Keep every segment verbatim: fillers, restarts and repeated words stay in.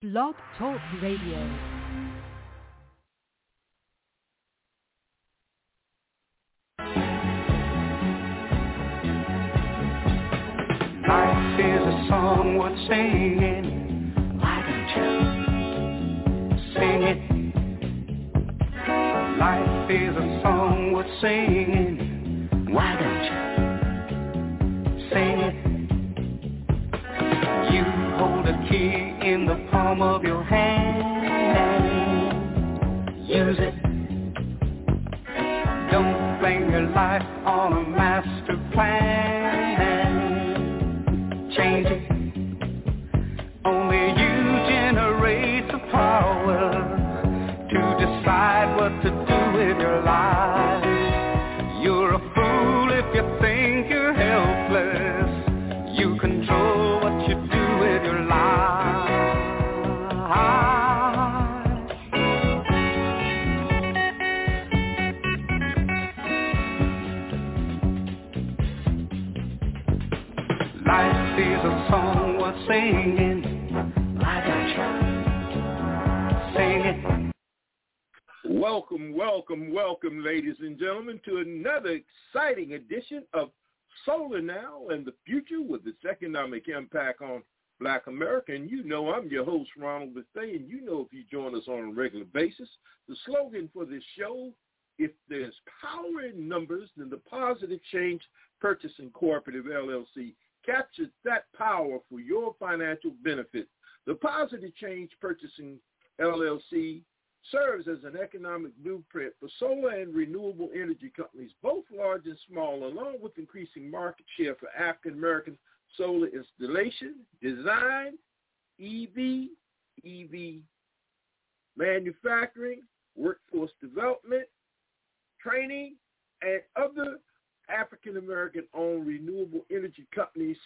Blog Talk Radio. Life is a song worth singing. Why don't you sing it? Life is a song worth singing. Why don't you sing it? You hold a key in the palm of your hand. Use it. Don't blame your life on a master plan. Change it. Only you generate the power to decide what to do with your life. You're a fool if you think you're helpless. You control what you do with your life. Life is a song worth singing. Why don't you sing it? Welcome, welcome, welcome, ladies and gentlemen, to another exciting edition of Solar Now and the Future with its economic impact on Black America. And you know I'm your host, Ronald Bethea, and you know if you join us on a regular basis, the slogan for this show, if there's power in numbers, then the Positive Change Purchasing Cooperative, L L C, captures that power for your financial benefit. The Positive Change Purchasing, L L C, serves as an economic blueprint for solar and renewable energy companies, both large and small, along with increasing market share for African-American solar installation, design, E V, E V manufacturing, workforce development, training, and other African-American-owned renewable energy companies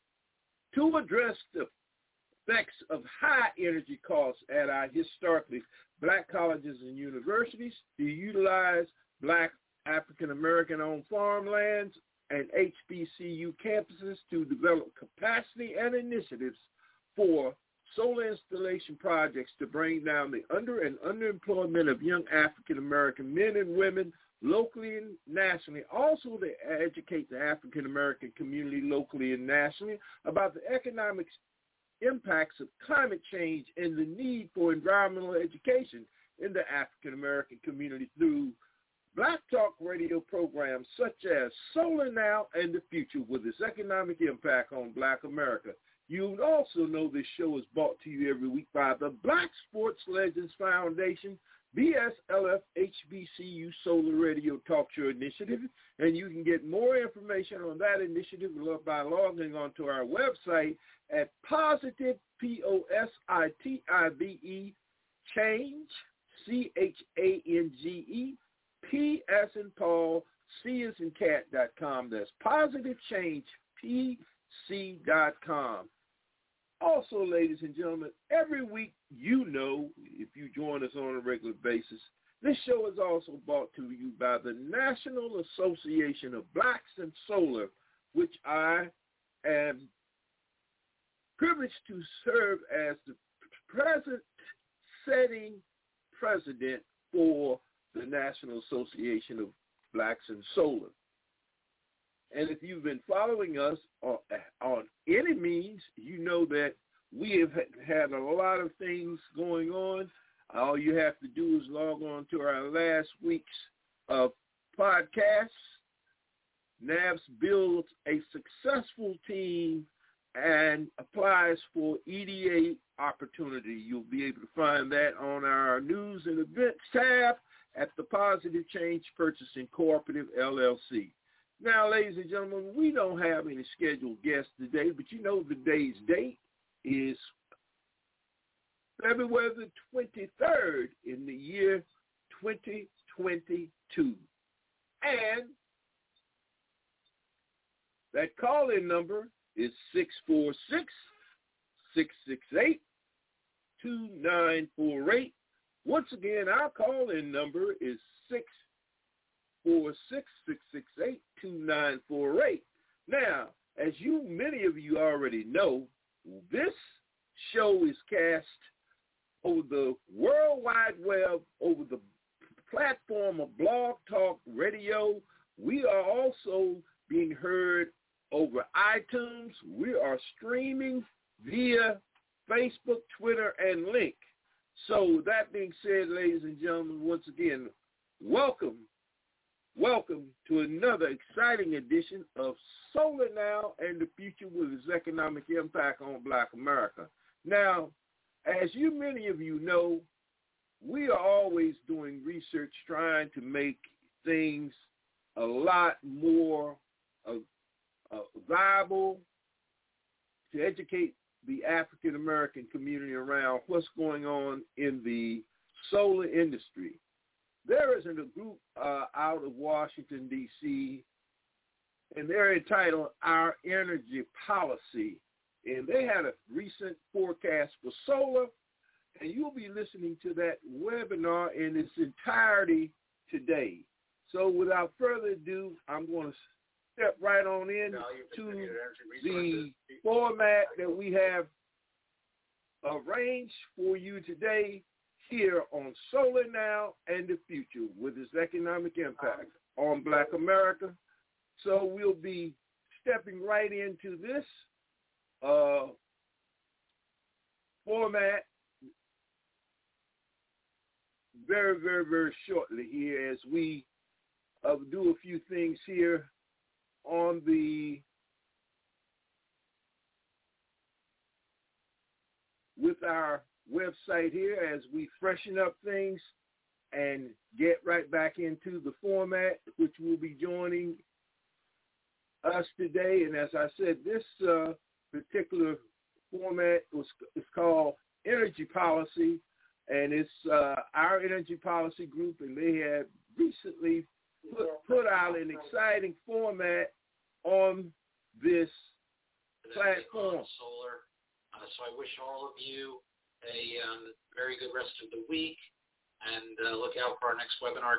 to address the effects of high energy costs at our historically Black colleges and universities, to utilize Black African-American-owned farmlands and H B C U campuses to develop capacity and initiatives for solar installation projects to bring down the under and underemployment of young African-American men and women locally and nationally. Also to educate the African-American community locally and nationally about the economic impacts of climate change and the need for environmental education in the African-American community through Black Talk radio programs such as Solar Now and the Future with its economic impact on Black America. You also know this show is brought to you every week by the Black Sports Legends Foundation, B S L F H B C U Solar Radio Talk Show Initiative, and you can get more information on that initiative by logging onto our website at positive, P O S I T I V E, change, C H A N G E, P as in Paul, C as in cat dot com. That's positive change P C dot com. Also, ladies and gentlemen, every week, you know, if you join us on a regular basis, this show is also brought to you by the National Association of Blacks in Solar, which I am privileged to serve as the present setting president for the National Association of Blacks in Solar. And if you've been following us on, on any means, you know that we have had a lot of things going on. All you have to do is log on to our last week's uh, podcast. N A B S builds a successful team and applies for E D A opportunity. You'll be able to find that on our news and events tab at the Positive Change Purchasing Cooperative, L L C. Now, ladies and gentlemen, we don't have any scheduled guests today, but you know the day's date is February the twenty-third in the year twenty twenty-two. And that call-in number is six four six, six six eight, two nine four eight. Once again, our call-in number is six four six, six six eight, two nine four eight. Now, as you, many of you already know, this show is cast over the World Wide Web, over the platform of Blog Talk Radio. We are also being heard over iTunes. We are streaming via Facebook, Twitter, and Link. So that being said, ladies and gentlemen, once again, welcome, welcome to another exciting edition of Solar Now and the Future with its economic impact on Black America. Now, as you, many of you know, we are always doing research trying to make things a lot more uh, uh, viable, to educate the African-American community around what's going on in the solar industry. There is a group uh, out of Washington, D C, and they're entitled Our Energy Policy. And they had a recent forecast for solar, and you'll be listening to that webinar in its entirety today. So without further ado, I'm going to step right on in to the format that we have arranged for you today here on Solar Now and the Future with its economic impact on Black America. So we'll be stepping right into this uh, format very, very, very shortly here as we uh, do a few things here on the with our website here as we freshen up things and get right back into the format which will be joining us today. And as I said, this uh, particular format was is called Energy Policy, and it's uh, our Energy Policy Group, and they have recently put, put out an exciting format on this platform. Solar. Uh, so I wish all of you a um, very good rest of the week, and uh, look out for our next webinar.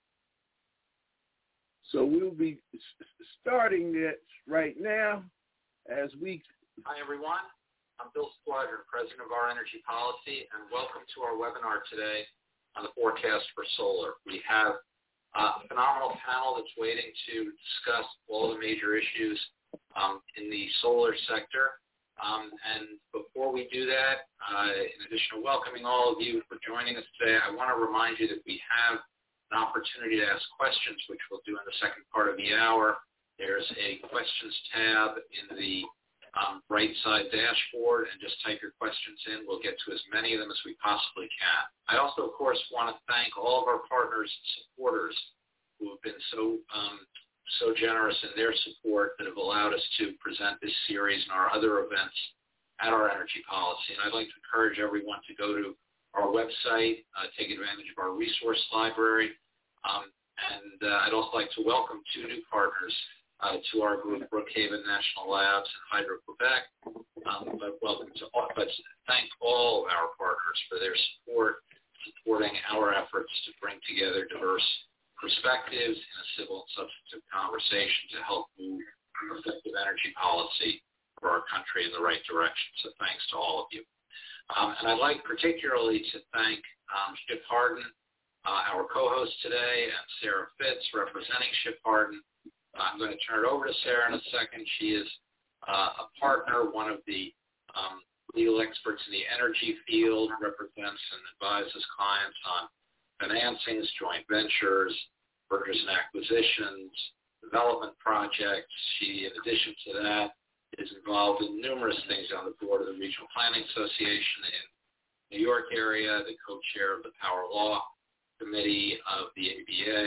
So we'll be starting it right now as we... Hi, everyone. I'm Bill Squadron, President of Our Energy Policy, and welcome to our webinar today on the forecast for solar. We have uh, a phenomenal panel that's waiting to discuss all the major issues um, in the solar sector. Um, and before we do that, uh, in addition to welcoming all of you for joining us today, I want to remind you that we have an opportunity to ask questions, which we'll do in the second part of the hour. There's a questions tab in the um, right side dashboard, and just type your questions in. We'll get to as many of them as we possibly can. I also, of course, want to thank all of our partners and supporters who have been so um, so generous in their support that have allowed us to present this series and our other events at Our Energy Policy. And I'd like to encourage everyone to go to our website, uh, take advantage of our resource library. Um, and uh, I'd also like to welcome two new partners uh, to our group, Brookhaven National Labs and Hydro-Quebec. Um, but welcome to all, but thank all of our partners for their support, supporting our efforts to bring together diverse perspectives in a civil and substantive conversation to help move effective energy policy for our country in the right direction. So thanks to all of you. Um, and I'd like particularly to thank um, Chip Harden, uh, our co-host today, and Sarah Fitz representing Chip Harden. I'm going to turn it over to Sarah in a second. She is uh, a partner, one of the um, legal experts in the energy field, represents and advises clients on financings, joint ventures, mergers and acquisitions, development projects. She, in addition to that, is involved in numerous things on the board of the Regional Planning Association in the New York area, the co-chair of the Power Law Committee of the A B A.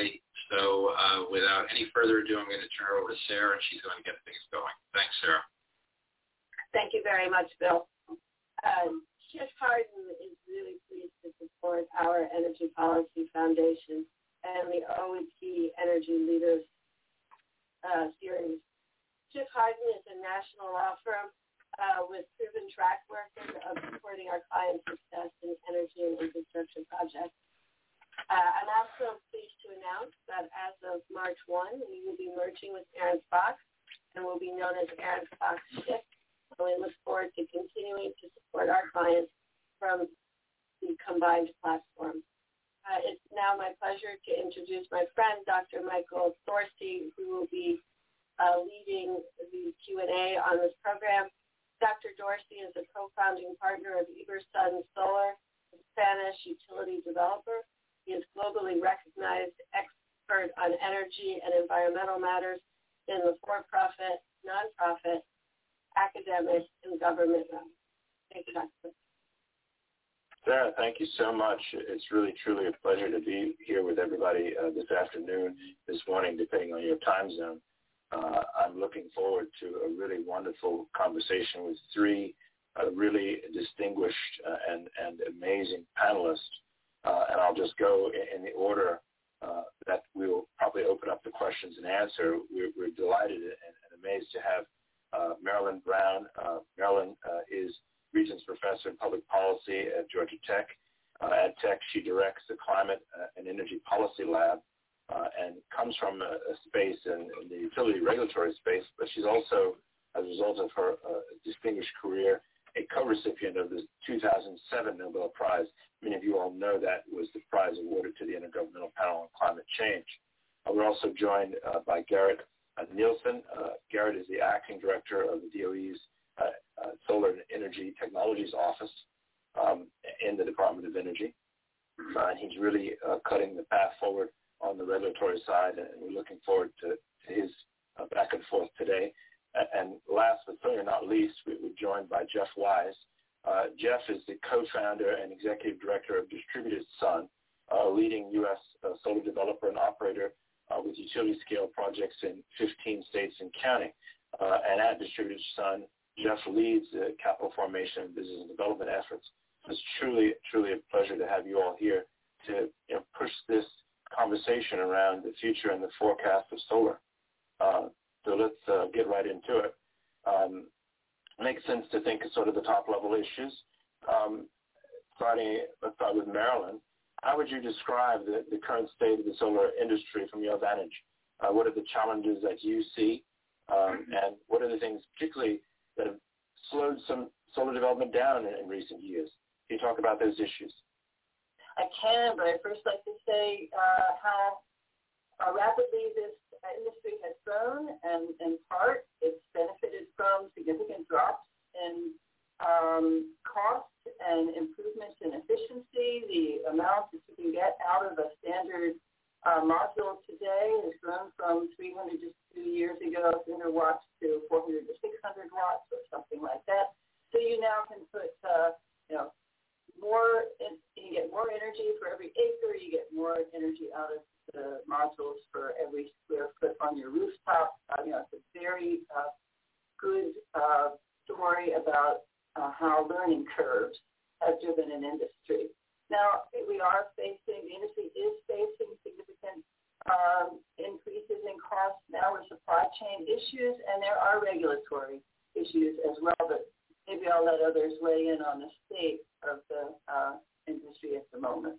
So uh, without any further ado, I'm going to turn it over to Sarah, and she's going to get things going. Thanks, Sarah. Thank you very much, Bill. Uh, Chip Harden is really pleased to support our Energy Policy Foundation and the O E T Energy Leaders uh, series. Chip Harden is a national law firm uh, with proven track record of supporting our clients' success in energy and infrastructure projects. Uh, I'm also pleased to announce that as of March first, we will be merging with Aaron Fox and will be known as Aaron Fox Schick. And we look forward to continuing to support our clients from the combined platform. Uh, it's now my pleasure to introduce my friend, Doctor Michael Dorsey, who will be uh, leading the Q and A on this program. Doctor Dorsey is a co-founding partner of Ibersun Solar, a Spanish utility developer. He is globally recognized expert on energy and environmental matters in the for-profit, nonprofit, academic, and government realm. Thank you, Doctor Sarah, thank you so much. It's really, truly a pleasure to be here with everybody uh, this afternoon, this morning, depending on your time zone. Uh, I'm looking forward to a really wonderful conversation with three uh, really distinguished uh, and, and amazing panelists. Uh, and I'll just go in, in the order uh, that we will probably open up the questions and answer. We're, we're delighted and, and amazed to have uh, Marilyn Brown. Uh, Marilyn uh, is Regents Professor in Public Policy at Georgia Tech. Uh, at Tech, she directs the Climate uh, and Energy Policy Lab uh, and comes from a, a space in, in the utility regulatory space, but she's also, as a result of her uh, distinguished career, a co-recipient of the two thousand seven Nobel Prize. Many of you all know that was the prize awarded to the Intergovernmental Panel on Climate Change. Uh, we're also joined uh, by Garrett uh, Nielsen. Uh, Garrett is the acting director of the D O E's uh, uh, Solar and Energy Technologies Office um, in the Department of Energy. Uh, and he's really uh, cutting the path forward on the regulatory side, and we're looking forward to, to his uh, back and forth today. And last but certainly not least, we were joined by Jeff Wise. Uh, Jeff is the co-founder and executive director of Distributed Sun, a leading U S uh, solar developer and operator uh, with utility-scale projects in fifteen states and counting. Uh, and at Distributed Sun, Jeff leads the capital formation and business and development efforts. It's truly, truly a pleasure to have you all here to you know, push this conversation around the future and the forecast of solar. Uh, So let's uh, get right into it. Um, it makes sense to think of sort of the top-level issues. Um, starting, let's start with Marilyn. How would you describe the, the current state of the solar industry from your vantage? Uh, what are the challenges that you see, um, and what are the things particularly that have slowed some solar development down in, in recent years? Can you talk about those issues? I can, but I'd first like to say uh, how uh, rapidly this industry has grown, and in part it's benefited from significant drops in um, cost and improvements in efficiency. The amount that you can get out of a standard uh, module today has grown from three hundred just two years ago, three hundred watts to four hundred to six hundred watts or something like that. So you now can put, uh, you know, more, in, you get more energy for every acre, you get more energy out of the modules for every square foot on your rooftop. Uh, you know, it's a very uh, good uh, story about uh, how learning curves have driven an industry. Now, we are facing, the industry is facing significant um, increases in costs now with supply chain issues, and there are regulatory issues as well, but maybe I'll let others weigh in on the state of the uh, industry at the moment.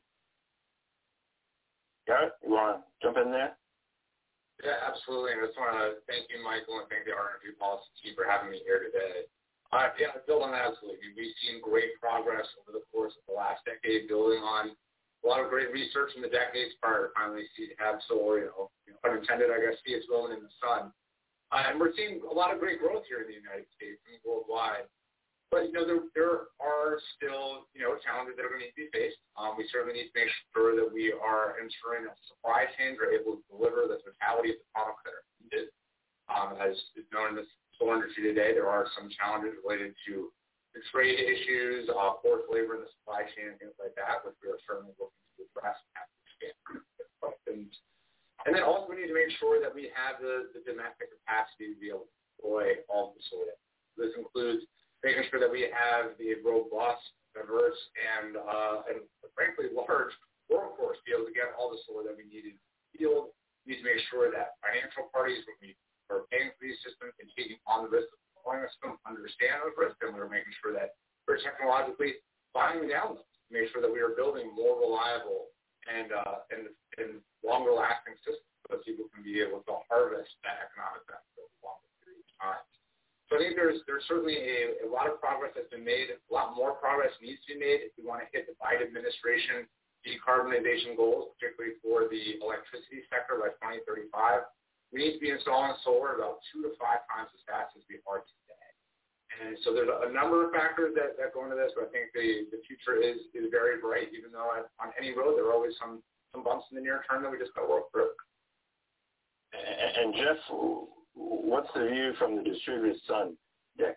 Garrett, you want to jump in there? Yeah, absolutely. And I just want to thank you, Michael, and thank the R Energy Policy team for having me here today. Uh, yeah, build on that, absolutely. We've seen great progress over the course of the last decade, building on a lot of great research in the decades prior to finally see have solar, you know, unintended, I guess, see its moment in the sun. Uh, and we're seeing a lot of great growth here in the United States and worldwide. But, you know, there, there are still, you know, challenges that are going to need to be faced. Um, we certainly need to make sure that we are ensuring that supply chains are able to deliver the totality of the products that are needed. Um, as is known in the solar industry today, there are some challenges related to the trade issues, uh, forced labor in the supply chain, and things like that, which we are certainly looking to address and have to expand questions. And then also we need to make sure that we have the, the domestic capacity to be able to deploy all of the solar. This includes making sure that we have the robust, diverse, and, uh, and frankly, large workforce to be able to get all the solar that we need in the field. We need to make sure that financial parties, when we are paying for these systems and taking on the risk of deploying them, understand those risks, and we're making sure that we're technologically buying down them to make sure that we are building more reliable and, uh, and, and longer-lasting systems so that people can be able to harvest that economic benefit over a longer period of time. So So I think there's there's certainly a, a lot of progress that's been made. A lot more progress needs to be made if we want to hit the Biden administration decarbonization goals, particularly for the electricity sector by twenty thirty-five. We need to be installing solar about two to five times as fast as we are today. And so there's a number of factors that, that go into this, but I think the, the future is, is very bright, even though on any road there are always some, some bumps in the near term that we just got to work through. And, and Jeff, what's the view from the distributed sun deck?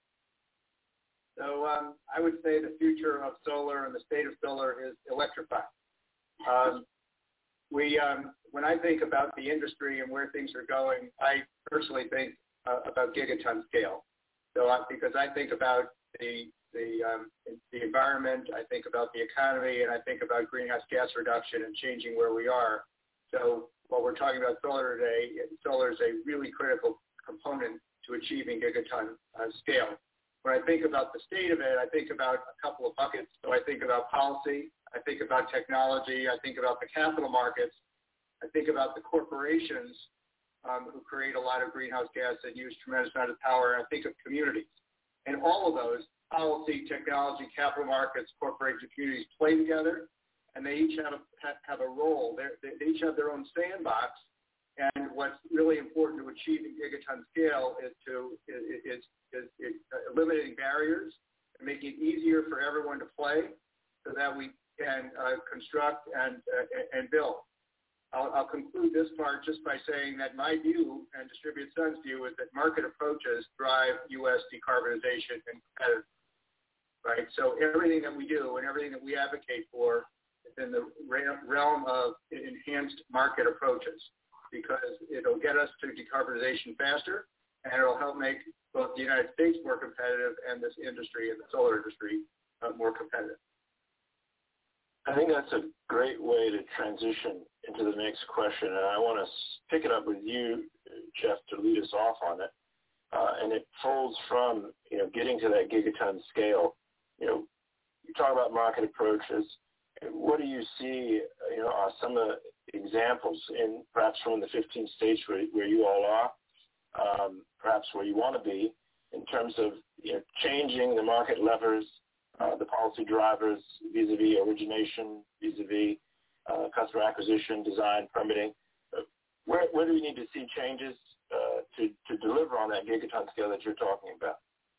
So um, I would say the future of solar and the state of solar is electrified. Um, we, um, when I think about the industry and where things are going, I personally think uh, about gigaton scale. So uh, because I think about the the um, the environment, I think about the economy, and I think about greenhouse gas reduction and changing where we are. So while we're talking about solar today, solar is a really critical component to achieving gigaton uh, scale. When I think about the state of it, I think about a couple of buckets. So I think about policy, I think about technology, I think about the capital markets, I think about the corporations um, who create a lot of greenhouse gas and use tremendous amount of power, and I think of communities. And all of those, policy, technology, capital markets, corporations, communities play together, and they each have a, have a role. They're, they each have their own sandbox, and what's really important to achieving gigaton scale is to is, is, is eliminating barriers and making it easier for everyone to play, so that we can uh, construct and uh, and build. I'll, I'll conclude this part just by saying that my view and Distributed Sun's view is that market approaches drive U S decarbonization and competitiveness. Right. So everything that we do and everything that we advocate for is in the realm of enhanced market approaches, because it'll get us to decarbonization faster, and it'll help make both the United States more competitive and this industry and the solar industry uh, more competitive. I think that's a great way to transition into the next question, and I want to pick it up with you, Jeff, to lead us off on it. Uh, and it folds from, you know, getting to that gigaton scale. You know, you talk about market approaches. What do you see, you know, are some of the examples in perhaps from the fifteen states where, where you all are, um, perhaps where you want to be, in terms of, you know, changing the market levers, uh, the policy drivers vis-a-vis origination, vis-a-vis uh, customer acquisition, design, permitting? Uh, where, where do we need to see changes uh, to, to deliver on that gigaton scale that you're talking about?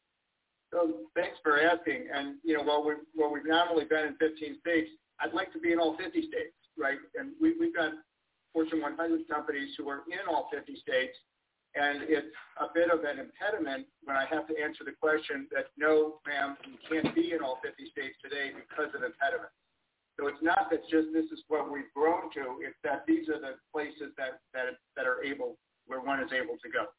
So thanks for asking. And, you know, while, we, while we've not only been in fifteen states, I'd like to be in all fifty states, right? And we, we've got Fortune one hundred companies who are in all fifty states, and it's a bit of an impediment when I have to answer the question that, no, ma'am, you can't be in all fifty states today because of impediments. So it's not that just this is what we've grown to, it's that these are the places that, that, that are able, where one is able to go.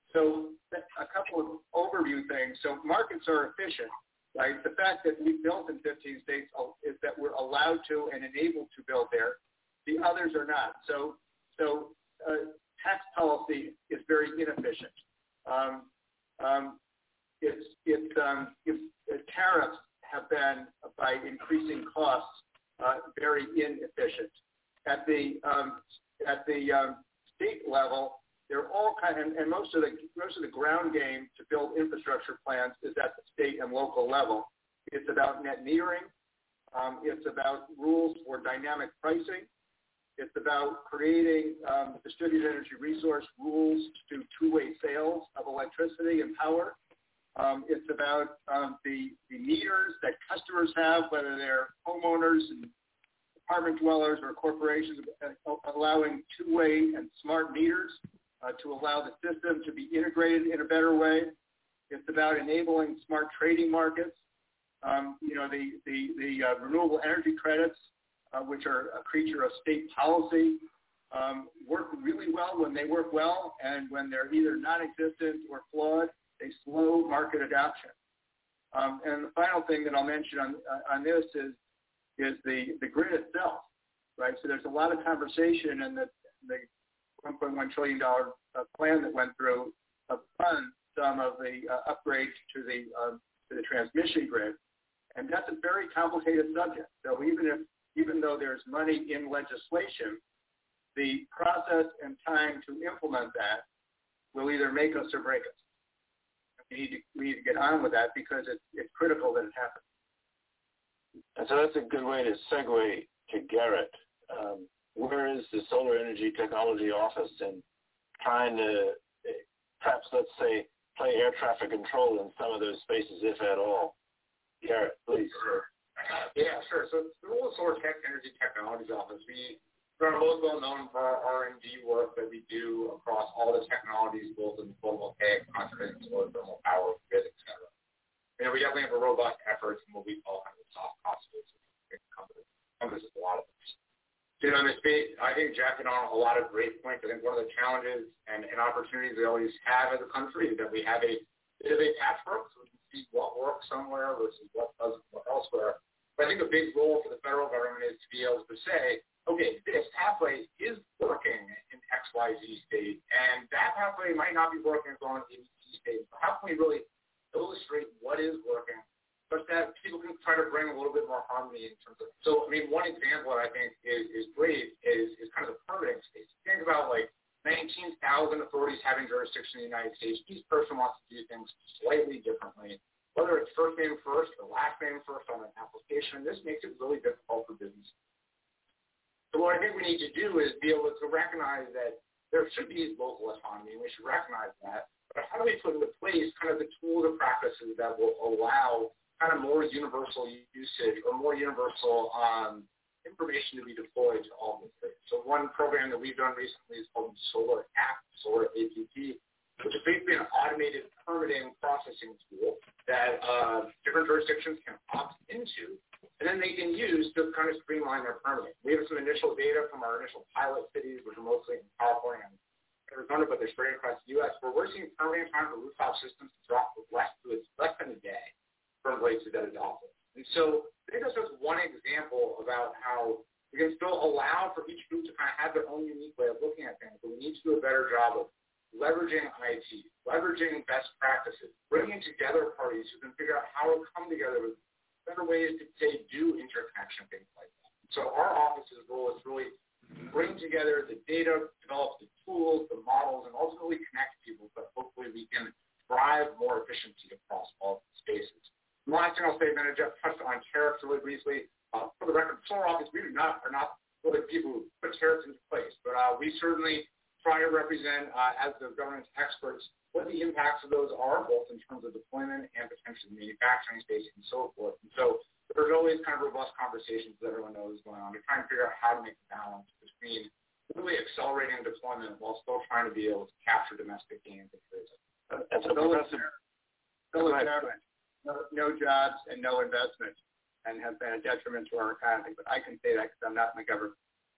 So a couple of overview things. So markets are efficient, right? The fact that we built in fifteen states is that we're allowed to and enabled to build there. The others are not. So, so uh, tax policy is very inefficient. Um, um, it's, it's, um, if, uh, tariffs have been, by increasing costs, uh, very inefficient. At the um, at the um, state level, they're all kind of, and, and most of the most of the ground game to build infrastructure plans is at the state and local level. It's about net metering. Um, it's about rules for dynamic pricing. It's about creating um, distributed energy resource rules to two-way sales of electricity and power. Um, it's about um, the, the meters that customers have, whether they're homeowners and apartment dwellers or corporations, uh, allowing two-way and smart meters uh, to allow the system to be integrated in a better way. It's about enabling smart trading markets. Um, you know, the, the, the uh, renewable energy credits, uh, which are a creature of state policy, um, work really well when they work well, and when they're either non-existent or flawed, they slow market adoption. Um, and the final thing that I'll mention on, uh, on this is, is the, the grid itself, right? So there's a lot of conversation in the, the one point one trillion dollars uh, plan that went through to fund some of the uh, upgrades to the, uh, to the transmission grid. And that's a very complicated subject. So even if, even though there's money in legislation, the process and time to implement that will either make us or break us. we need to, we need to get on with that because it's, it's critical that it happens. And so that's a good way to segue to Garrett. Um, where is the Solar Energy Technology Office in trying to, perhaps, let's say, play air traffic control in some of those spaces, if at all? Garrett, please. Sure. Yeah, sure. So the role of Solar Tech Energy Technologies Office, we are most well known for our R and D work that we do across all the technologies, both in photovoltaic, concentrated solar, thermal power, grid, et cetera. You know, we definitely have a robust effort in what we call kind of soft cost basis. Encompasses a lot of things. You know, in this space, I think Jeff hit on a lot of great points. I think one of the challenges and, and opportunities we always have as a country is that we have a bit of a patchwork, so we can see what works somewhere versus what doesn't work elsewhere. But I think a big role for the federal government is to be able to say, okay, this pathway is working in X Y Z state, and that pathway might not be working as well in A B C state. So how can we really illustrate what is working such that people can try to bring a little bit more harmony in terms of, so I mean, one example that I think is, is great is, is kind of the permitting space. Think about like nineteen thousand authorities having jurisdiction in the United States. Each person wants to do things slightly differently, whether it's first name first or last name first on an application. This makes it really difficult for business. So what I think we need to do is be able to recognize that there should be local autonomy, and we should recognize that. But how do we put into place kind of the tools and practices that will allow kind of more universal usage or more universal um, information to be deployed to all of the states? So one program that we've done recently is called Solar App, Solar A P P, which is basically an automated permitting processing tool that uh, different jurisdictions can opt into, and then they can use to kind of streamline their permitting. We have some initial data from our initial pilot cities, which are mostly in California and Arizona, but they're spread across the U S, where we're seeing permitting time for rooftop systems drop less, to less than a day from places that adopt it. And so I think that's just one example about how we can still allow for each group to kind of have their own unique way of looking at things, but we need to do a better job of leveraging I T, leveraging best practices, bringing together parties who can figure out how to come together with better ways to, say, do interconnection, things like that. So our office's role is really bring together the data, develop the tools, the models, and ultimately connect people so that hopefully we can drive more efficiency across all spaces. The last thing I'll say, then Jeff touched on tariffs really briefly. Uh, for the record, the Solar Office, we do not, are not really people who put tariffs into place, but uh, we certainly try to represent, uh, as the government's experts, what the impacts of those are, both in terms of deployment and potentially manufacturing space and so forth. And so there's always kind of robust conversations that everyone knows is going on. We're trying to figure out how to make the balance between really accelerating deployment while still trying to be able to capture domestic gains. Uh, and so Professor, no, no jobs and no investment, and have been a detriment to our economy. But I can say that because I'm not in the government.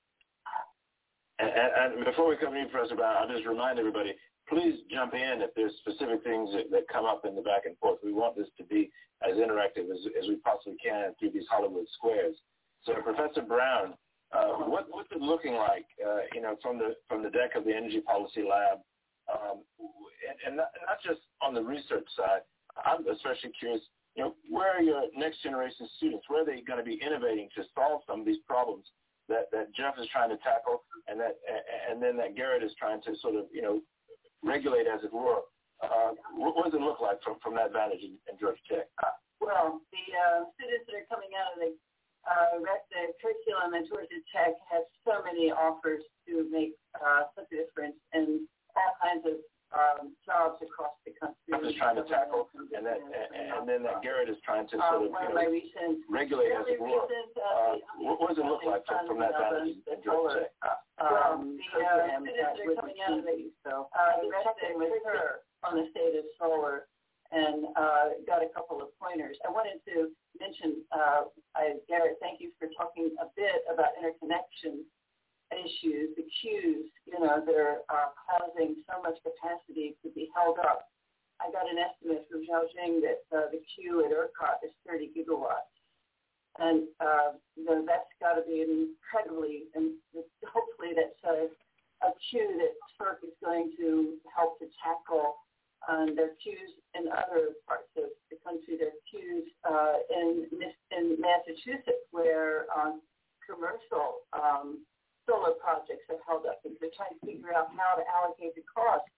And, and before we come to you, Professor Brown, I'll just remind everybody, please jump in if there's specific things that, that come up in the back and forth. We want this to be as interactive as, as we possibly can through these Hollywood squares. So, Professor Brown, uh, what, what's it looking like, uh, you know, from the from the deck of the Energy Policy Lab, um, and, and not, not just on the research side? I'm especially curious, you know, where are your next generation students? Where are they going to be innovating to solve some of these problems that, that Jeff is trying to tackle, and that and then that Garrett is trying to sort of, you know, regulate, as it were? Uh, what, what does it look like from, from that vantage in, in Georgia Tech? Well, the uh, students that are coming out of the, uh, the curriculum at Georgia Tech have so many offers to make uh, such a difference in all kinds of um, jobs across the country. I'm just trying to tackle, and that, and, and then that Garrett is trying to sort of, um, you know, recent, regulate, as it were. Recent, uh, uh, what, what does it look like from, from that vantage in Georgia Tech? Um, the uh, students that are coming out of the, so, uh, the checking with her on the state of solar and uh, got a couple of pointers. I wanted to mention, uh, I, Garrett, thank you for talking a bit about interconnection issues, the queues, you know, that are uh, causing so much capacity to be held up. I got an estimate from Xiaojing that uh, the queue at ERCOT is thirty gigawatts. And, uh, you know, that's got to be incredibly, and hopefully that's a, a queue that FERC is going to help to tackle. Um, there are queues in other parts of the country. There are queues uh, in, in Massachusetts where um, commercial um, solar projects are held up, and they're trying to figure out how to allocate the cost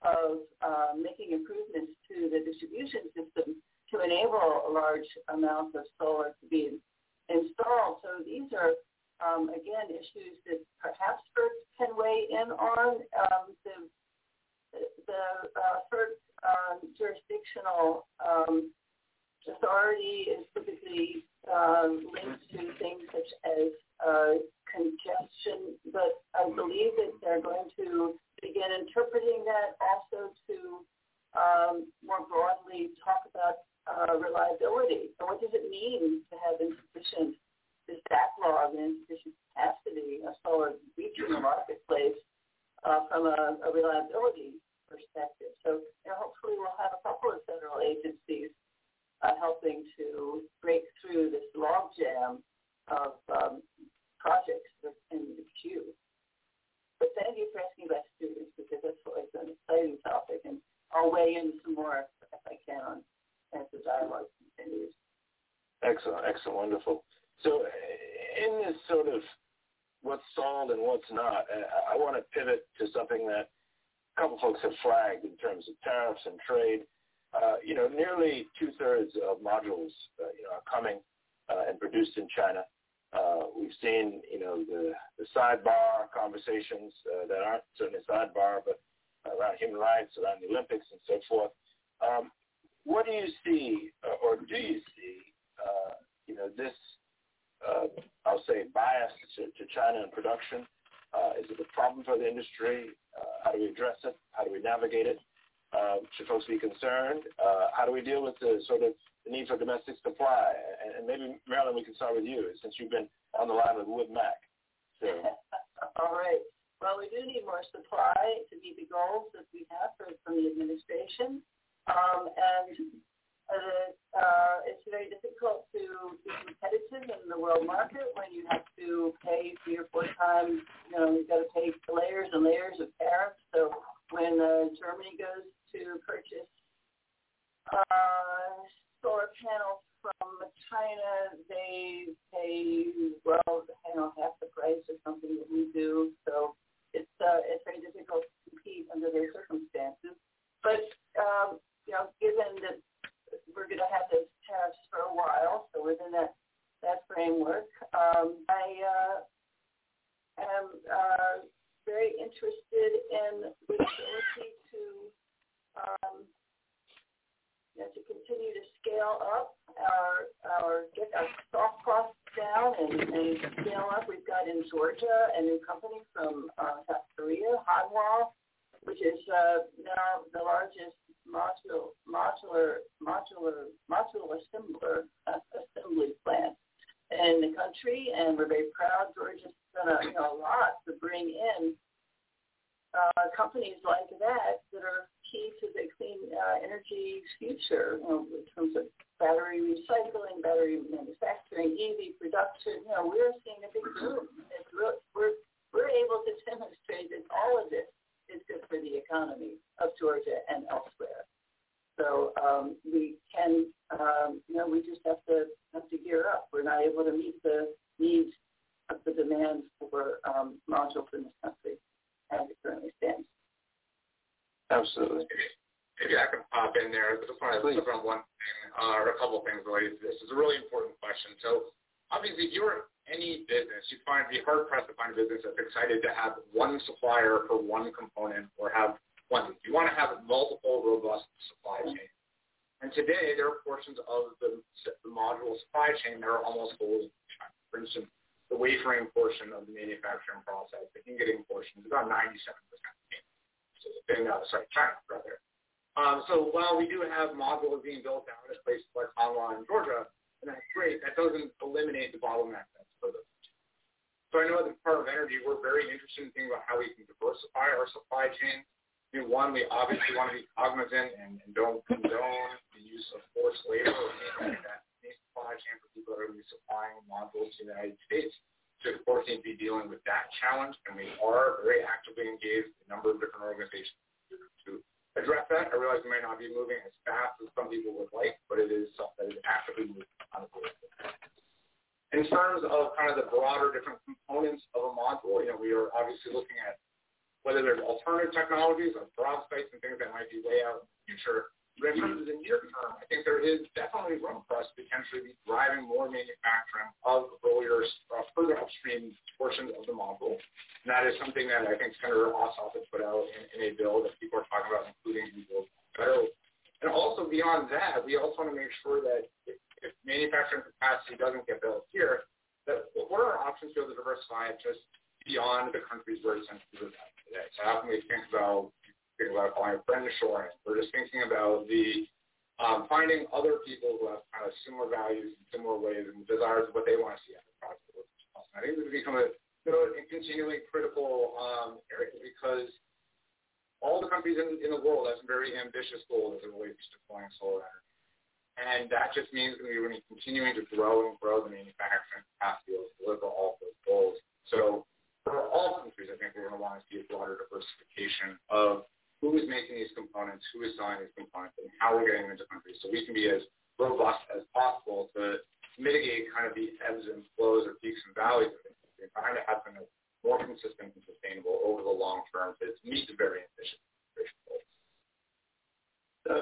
of uh, making improvements to the distribution system to enable a large amount of solar to be installed. So these are, um, again, issues that perhaps FERC can weigh in on. Um, the the uh, FERC um, jurisdictional um, authority is typically um, linked to things such as uh, congestion, but I believe that they're going to begin interpreting that also to um, more broadly talk about uh, reliability. And what does it mean to have insufficient, this backlog and insufficient capacity of solar reaching the marketplace uh, from a, a reliability perspective? So you know, hopefully we'll have a couple of federal agencies uh, helping to break through this logjam of um, projects in the queue. But thank you for asking about students, because that's always an exciting topic, and I'll weigh in some more if I can on as the dialogue continues. Excellent, excellent, wonderful. So in this sort of what's solved and what's not, I, I want to pivot to something that a couple folks have flagged in terms of tariffs and trade. Uh, you know, nearly two-thirds of modules, uh, you know, are coming uh, and produced in China. Uh, we've seen, you know, the, the sidebar conversations uh, that aren't certainly sidebar, but around human rights, around the Olympics, and so forth. Um, what do you see, uh, or do you see, uh, you know, this, uh, I'll say, bias to, to China in production? Uh, is it a problem for the industry? Uh, how do we address it? How do we navigate it? Uh, should folks be concerned? Uh, how do we deal with the sort of the need for domestic supply? And, and maybe, Marilyn, we can start with you, since you've been on the line with Wood Mac. So. All right. Well, we do need more supply to meet the goals that we have for, from the administration. Um, and uh, uh, it's very difficult to be competitive in the world market when you have to pay three or four times, you know, you've got to pay layers and layers of tariffs. So when uh, Germany goes to purchase uh, solar panels from China, they pay, well, you know, half the price or something that we do. So it's uh, it's very difficult to compete under their circumstances. But, um, you know, given that we're going to have those tariffs for a while, so within that, that framework, um, I uh, am uh, very interested in the ability to um, you know, to continue to scale up our our get our soft costs down and, and scale up. We've got in Georgia a new company from uh, South Korea, Hanwha, which is uh, now the largest modular modular modular modular assembler uh, assembly plant in the country, and we're very proud. Georgia's done a, you know, a lot to bring in uh, companies like that that are key to the clean uh, energy future, you know, in terms of battery recycling, battery manufacturing, E V production. You know, we're seeing a big boom. It's real, we're we're able to demonstrate that all of this is good for the economy of Georgia and elsewhere. So um, we can, um, you know, we just have to have to gear up. We're not able to meet the needs of the demand for um, modules in this country as it currently stands. Absolutely. Maybe I can pop in there. I just want to flip on one thing, uh, or a couple of things related to this. It's a really important question. So obviously, if you're any business, you'd find be hard pressed to find a business that's excited to have one supplier for one component or have one. You want to have multiple robust supply chains. And today, there are portions of the, the module supply chain that are almost fully China. For instance, the wafering portion of the manufacturing process, the ingoting portion, is about ninety-seven percent. So, uh, sorry, China, rather. Um, so while we do have modules being built out at places like Hanwha in Georgia, and that's great, that doesn't eliminate the bottleneck that's further. So I know as part of energy, we're very interested in thinking about how we can diversify our supply chain. I mean, one, we obviously want to be cognizant and, and don't condone the use of forced labor or anything like that in the supply chain for people that are going to be supplying modules to the United States. So of course, need to be dealing with that challenge, and we are very actively engaged with a number of different organizations to address that. I realize we may not be moving as fast as some people would like, but it is something that is actively moving on the board. In terms of kind of the broader different components of a module, you know, we are obviously looking at whether there's alternative technologies like perovskites and things that might be way out in the future. But in terms of the near term, I think there is definitely room for us to potentially be driving more manufacturing of earlier, uh, further upstream portions of the module. And that is something that I think Senator Ossoff has put out in, in a bill that people are talking about, including Google federal. And also beyond that, we also want to make sure that if, if manufacturing capacity doesn't get built here, that what are our options to be able to diversify it just beyond the countries where it's sensitive today? So how can we think about thinking about applying friend assurance? We're just thinking about the um, finding other people who have kind of similar values and similar ways and desires of what they want to see out of the product. I think this has become a, you know, a continually critical um, area because all the countries in, in the world have some very ambitious goals as it relates to deploying solar energy. And that just means that we're going to be continuing to grow and grow the manufacturing capacity to deliver all of those goals. So for all countries, I think we're going to want to see a broader diversification of who is making these components, who is selling these components, and how we're getting them into countries so we can be as robust as possible to mitigate kind of the ebbs and flows or peaks and valleys of it and trying to have them more consistent and sustainable over the long term to meet the very ambitious goals. So,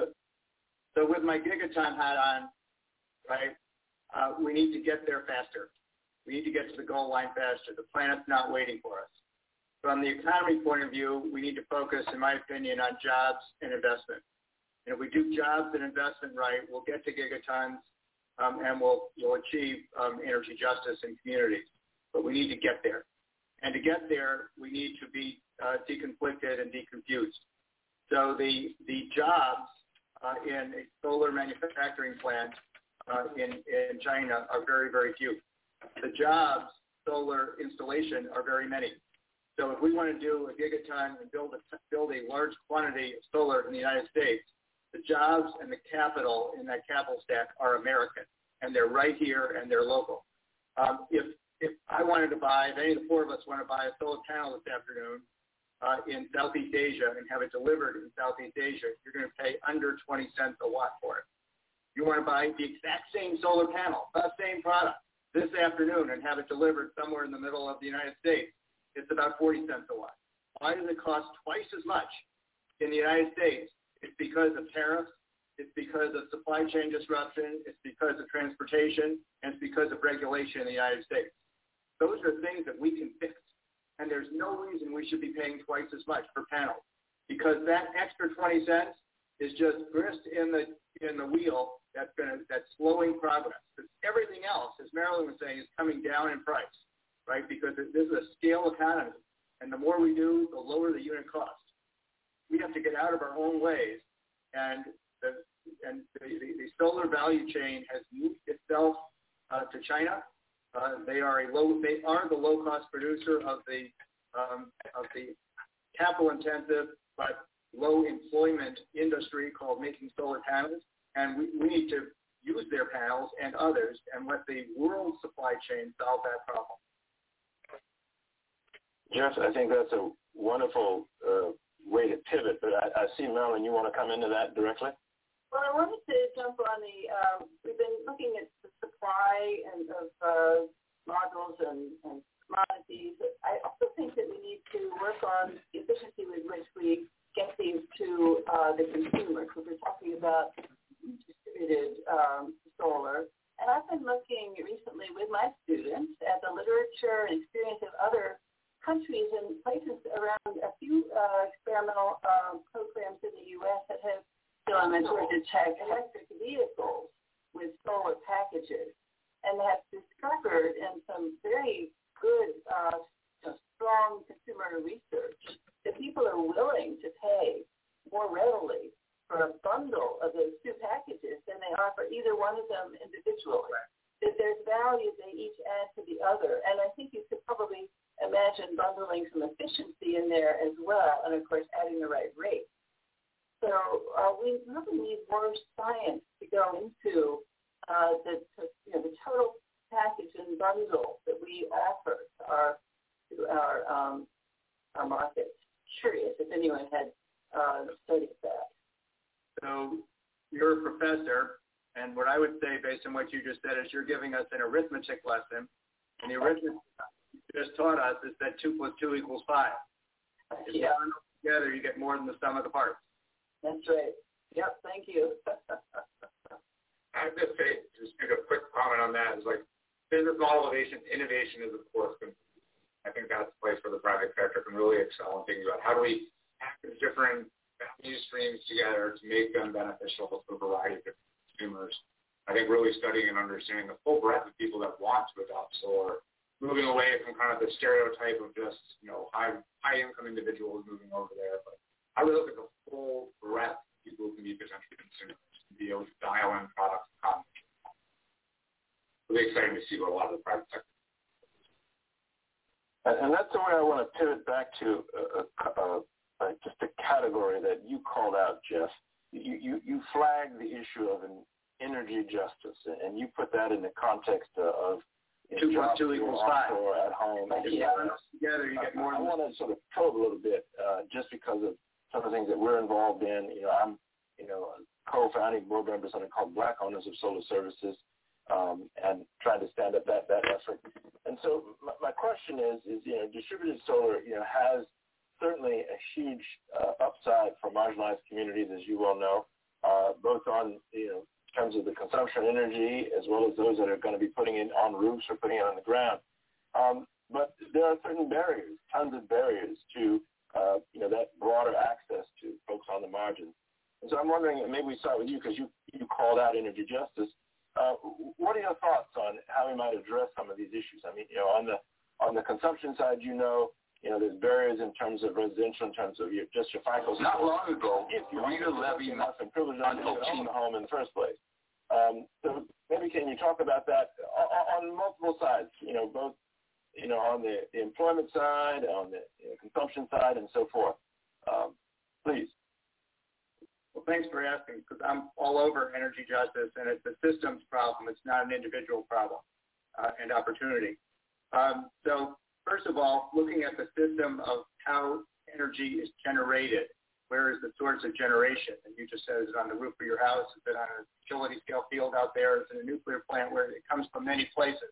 so with my Gigaton hat on, right, uh, we need to get there faster. We need to get to the goal line faster. The planet's not waiting for us. From the economy point of view, we need to focus, in my opinion, on jobs and investment. And if we do jobs and investment right, we'll get to gigatons um, and we'll, we'll achieve um, energy justice in communities. But we need to get there. And to get there, we need to be uh, deconflicted and deconfused. So the, the jobs uh, in a solar manufacturing plant uh, in, in China are very, very few. The jobs, solar installation, are very many. So if we want to do a gigaton and build a, build a large quantity of solar in the United States, the jobs and the capital in that capital stack are American, and they're right here and they're local. Um, if if I wanted to buy, if any of the four of us want to buy a solar panel this afternoon uh, in Southeast Asia and have it delivered in Southeast Asia, you're going to pay under twenty cents a watt for it. You want to buy the exact same solar panel, the same product, this afternoon and have it delivered somewhere in the middle of the United States, it's about forty cents a watt. Why does it cost twice as much in the United States? It's because of tariffs. It's because of supply chain disruption. It's because of transportation. And it's because of regulation in the United States. Those are things that we can fix. And there's no reason we should be paying twice as much per panel because that extra twenty cents is just grist in the in the wheel that's gonna that's slowing progress. Because everything else, as Marilyn was saying, is coming down in price, right? Because this is a scale economy, and the more we do, the lower the unit cost. We have to get out of our own ways, and the and the, the, the solar value chain has moved itself uh, to China. Uh, they are a low they are the low cost producer of the um, of the capital intensive but low employment industry called making solar panels, and we, we need to use their panels and others and let the world supply chain solve that problem. Jeff, I think that's a wonderful uh, way to pivot, but I, I see, Marilyn, you want to come into that directly? Well, I wanted to jump on the, um, we've been looking at the supply and of uh, modules and, and commodities. I also think that we need to work on the efficiency with which we get these to uh, the consumers. So we're talking about distributed um, solar. And I've been looking recently with my students at the literature and experience of other countries and places around a few uh, experimental uh, programs in the U S that have filament or detect electric vehicles with solar packages, and have discovered in some very good, uh, you know, strong consumer research that people are willing to pay more readily for a bundle of those two packages than they are for either one of them individually. That there's value they each add to the other, and I think you could probably imagine bundling some efficiency in there as well, and of course adding the right rate. So uh, we really need more science to go into uh, the, to, you know, the total package and bundle that we offer to our to our um, our market. Curious if anyone had uh, studied that. So you're a professor, and what I would say, based on what you just said, is you're giving us an arithmetic lesson, and the arithmetic you just taught us is that two plus two equals five. If you add them together, you get more than the sum of the parts. That's right. Yep, thank you. I'd just say, just make a quick comment on that, is like business model innovation, innovation is, of course, I think that's a place where the private sector can really excel in thinking about how do we package different value streams together to make them beneficial to a variety of different consumers. I think really studying and understanding the full breadth of people that want to adopt solar, moving away from kind of the stereotype of just, you know, high high income individuals moving over there. But I really look at the full breadth of people who can be potentially consumers and be able to dial in products and combinations. Really exciting to see what a lot of the private sector. And that's the way I want to pivot back to a, a, a, just a category that you called out, Jeff. You, you, you flagged the issue of an energy justice, and you put that in the context of two plus two equals five. At home. If you add them together, you get more. I, I want to sort of probe a little bit, uh, just because of some of the things that we're involved in. You know, I'm, you know, co-founding board member of something called Black Owners of Solar Services. Um, and trying to stand up that, that effort. And so my, my question is, is, you know, distributed solar, you know, has certainly a huge uh, upside for marginalized communities, as you well know, uh, both on, you know, in terms of the consumption of energy, as well as those that are going to be putting it on roofs or putting it on the ground. Um, but there are certain barriers, tons of barriers to, uh, you know, that broader access to folks on the margins. And so I'm wondering, maybe we start with you, because you, you called out energy justice. Uh, what are your thoughts on how we might address some of these issues? I mean, you know, on the on the consumption side, you know, you know, there's barriers in terms of residential, in terms of your, just your FICO. Not long ago, if you Rita Levy enough and privileged enough to own the home in the first place. Um, so maybe can you talk about that on, on multiple sides? You know, both, you know, on the, the employment side, on the you know, consumption side, and so forth. Um, please. Well, thanks for asking, because I'm all over energy justice, and it's a systems problem. It's not an individual problem uh, and opportunity. Um, so first of all, looking at the system of how energy is generated, where is the source of generation? And you just said, is it on the roof of your house? Is it on a utility scale field out there? Is it a nuclear plant where it comes from many places?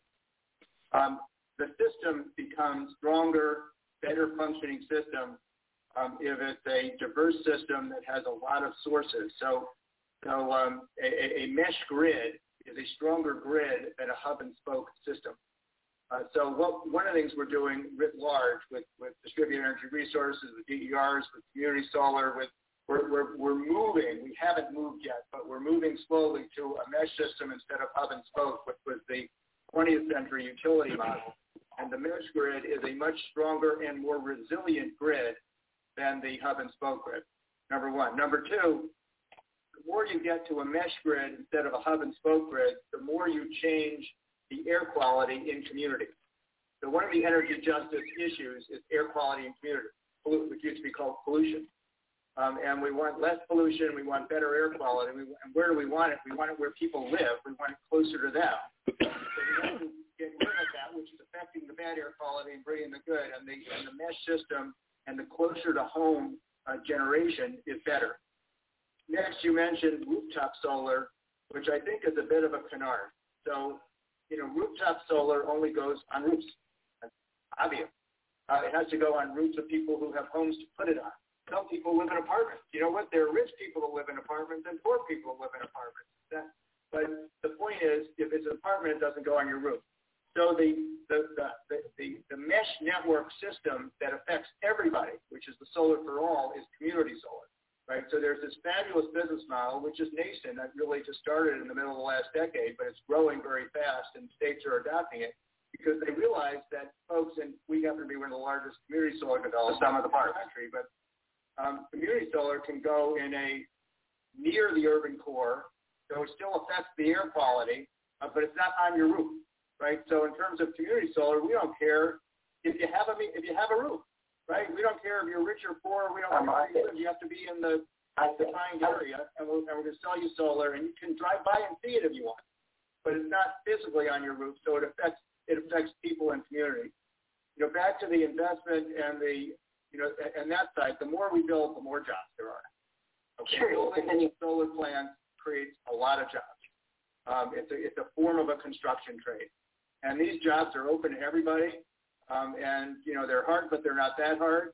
Um, the system becomes stronger, better functioning system Um, if it's a diverse system that has a lot of sources. So, so um, a, a mesh grid is a stronger grid than a hub and spoke system. Uh, so what, one of the things we're doing writ large with, with distributed energy resources, with D E Rs, with community solar, with we're, we're, we're moving, we haven't moved yet, but we're moving slowly to a mesh system instead of hub and spoke, which was the twentieth century utility model. And the mesh grid is a much stronger and more resilient grid than the hub and spoke grid, number one. Number two, the more you get to a mesh grid instead of a hub and spoke grid, the more you change the air quality in communities. So one of the energy justice issues is air quality in communities, which used to be called pollution. Um, and we want less pollution, we want better air quality. We, and where do we want it? We want it where people live. We want it closer to them. So we have to get rid of that, which is affecting the bad air quality and bringing the good. And the, and the mesh system and the closer to home uh, generation is better. Next, you mentioned rooftop solar, which I think is a bit of a canard. So, you know, rooftop solar only goes on roofs. That's obvious. Uh, it has to go on roofs of people who have homes to put it on. Some people live in apartments. You know what? There are rich people who live in apartments and poor people who live in apartments. That, but the point is, if it's an apartment, it doesn't go on your roof. So the the, the, the, the mesh network system that affects everybody, which is the solar for all, is community solar, right? So there's this fabulous business model, which is nascent. That really just started in the middle of the last decade, but it's growing very fast, and states are adopting it because they realize that folks, and we happen to be one of the largest community solar developers in the country, but um, community solar can go in a near the urban core, so it still affects the air quality, uh, but it's not on your roof. Right, so in terms of community solar, we don't care if you have a if you have a roof, right? We don't care if you're rich or poor. We don't care where you live. You have to be in the defined area, and, we'll, and we're going to sell you solar, and you can drive by and see it if you want, but it's not physically on your roof, so it affects it affects people and community. You know, back to the investment and the you know and that side. The more we build, the more jobs there are. Okay, sure. Building solar plants creates a lot of jobs. Um, it's a it's a form of a construction trade. And these jobs are open to everybody, um, and, you know, they're hard, but they're not that hard.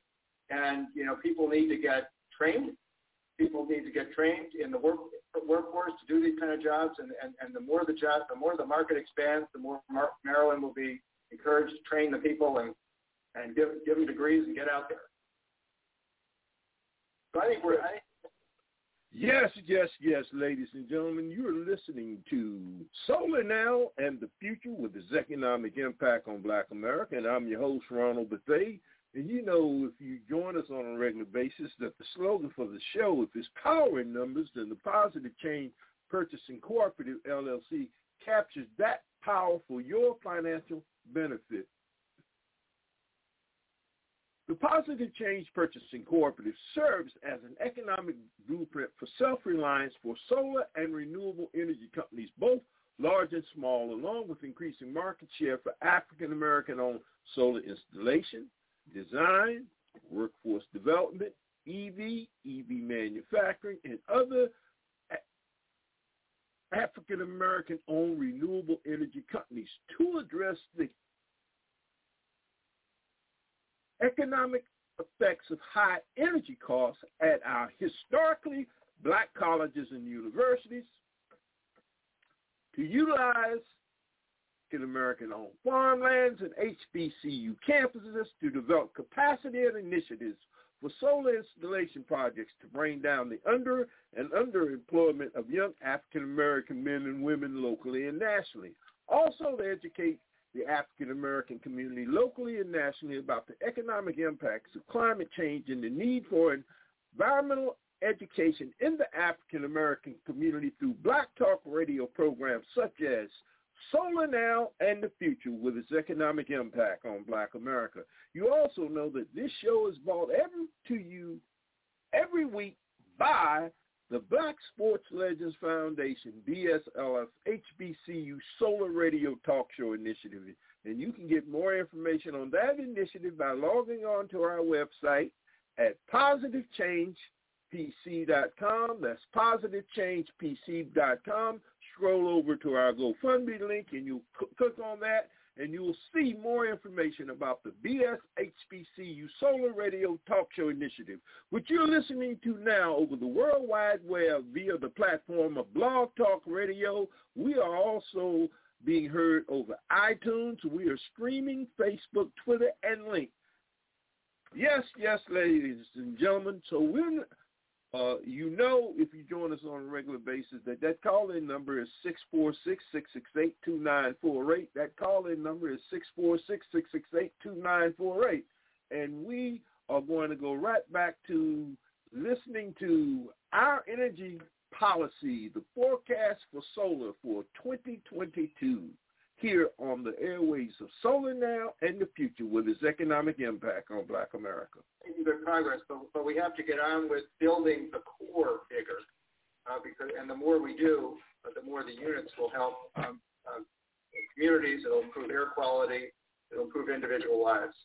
And, you know, people need to get trained. People need to get trained in the work, workforce to do these kind of jobs. And, and, and the more the job, the more the market expands, the more Mar- Maryland will be encouraged to train the people and, and give, give them degrees and get out there. So I think we're, I think Yes, yes, yes, ladies and gentlemen, you're listening to Solar Now and the Future with its economic impact on Black America, and I'm your host, Ronald Bethea. And you know, if you join us on a regular basis, that the slogan for the show, if it's power in numbers, then the Positive Change Purchasing Cooperative, L L C, captures that power for your financial benefit. The Positive Change Purchasing Cooperative serves as an economic blueprint for self-reliance for solar and renewable energy companies, both large and small, along with increasing market share for African-American-owned solar installation, design, workforce development, E V, E V manufacturing, and other African-American-owned renewable energy companies to address the economic effects of high energy costs at our historically black colleges and universities, to utilize African-American-owned farmlands and H B C U campuses to develop capacity and initiatives for solar installation projects to bring down the under and underemployment of young African-American men and women locally and nationally. Also, to educate the African-American community locally and nationally about the economic impacts of climate change and the need for environmental education in the African-American community through Black Talk radio programs such as Solar Now and the Future with its economic impact on Black America. You also know that this show is brought every, to you every week by the Black Sports Legends Foundation, B S L F, H B C U Solar Radio Talk Show Initiative. And you can get more information on that initiative by logging on to our website at positive change p c dot com. That's positive change p c dot com. Scroll over to our GoFundMe link, and you'll click on that, and you will see more information about the B S H B C U Solar Radio Talk Show Initiative, which you're listening to now over the World Wide Web via the platform of Blog Talk Radio. We are also being heard over iTunes. We are streaming Facebook, Twitter, and Link. Yes, yes, ladies and gentlemen. So we're Uh, you know, if you join us on a regular basis, that that call-in number is six four six, six six eight, two nine four eight. That call-in number is six four six, six six eight, two nine four eight. And we are going to go right back to listening to our energy policy, the forecast for solar for twenty twenty-two, here on the airways of Solar Now and the Future with its economic impact on Black America. Making good progress, but, but we have to get on with building the core bigger, uh, because and the more we do, uh, the more the units will help um, uh, communities. It'll improve air quality. It'll improve individual lives.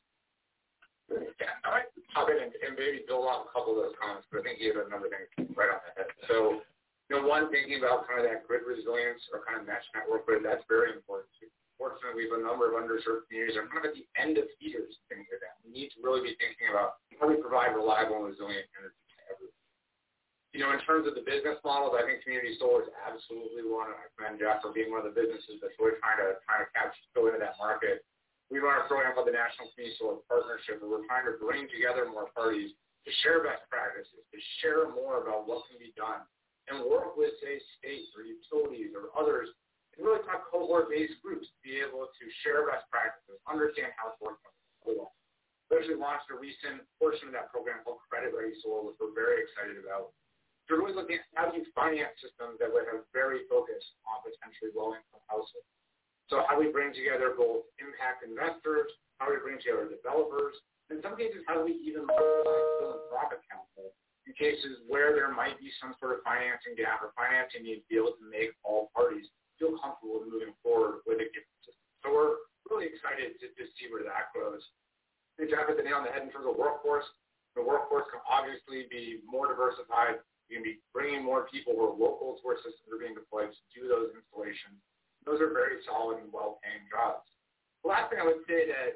Yeah, all right. I'll get in and maybe build off a couple of those comments, but I think you have another thing right on the head. So, you know, one, thinking about kind of that grid resilience or kind of mesh network grid, that's very important too. Fortunately, we have a number of underserved communities that are kind of at the end of heaters and things like that. We need to really be thinking about how we provide reliable and resilient energy to everyone. You know, in terms of the business models, I think community solar is absolutely one. I commend Jeff for being one of the businesses that's really trying to trying to capture go into that market. We run a program called the National Community Solar Partnership, where we're trying to bring together more parties to share best practices, to share more about what can be done, and work with, say, states or utilities or others, and really talk cohort-based groups to be able to share best practices, understand how it's working. We actually launched a recent portion of that program called Credit Ready Solar, which we're very excited about. So we're really looking at how do you finance systems that would have very focused on potentially low-income households. So how do we bring together both impact investors, how do we bring together developers, in some cases, how do we even provide philanthropic counsel in cases where there might be some sort of financing gap or financing need to be able to make all parties feel comfortable with moving forward with a given system. So we're really excited to, to see where that goes. I think Jeff hit the nail on the head in terms of workforce. The workforce can obviously be more diversified. You can be bringing more people who are local to where systems are being deployed to do those installations. Those are very solid and well-paying jobs. The last thing I would say that, that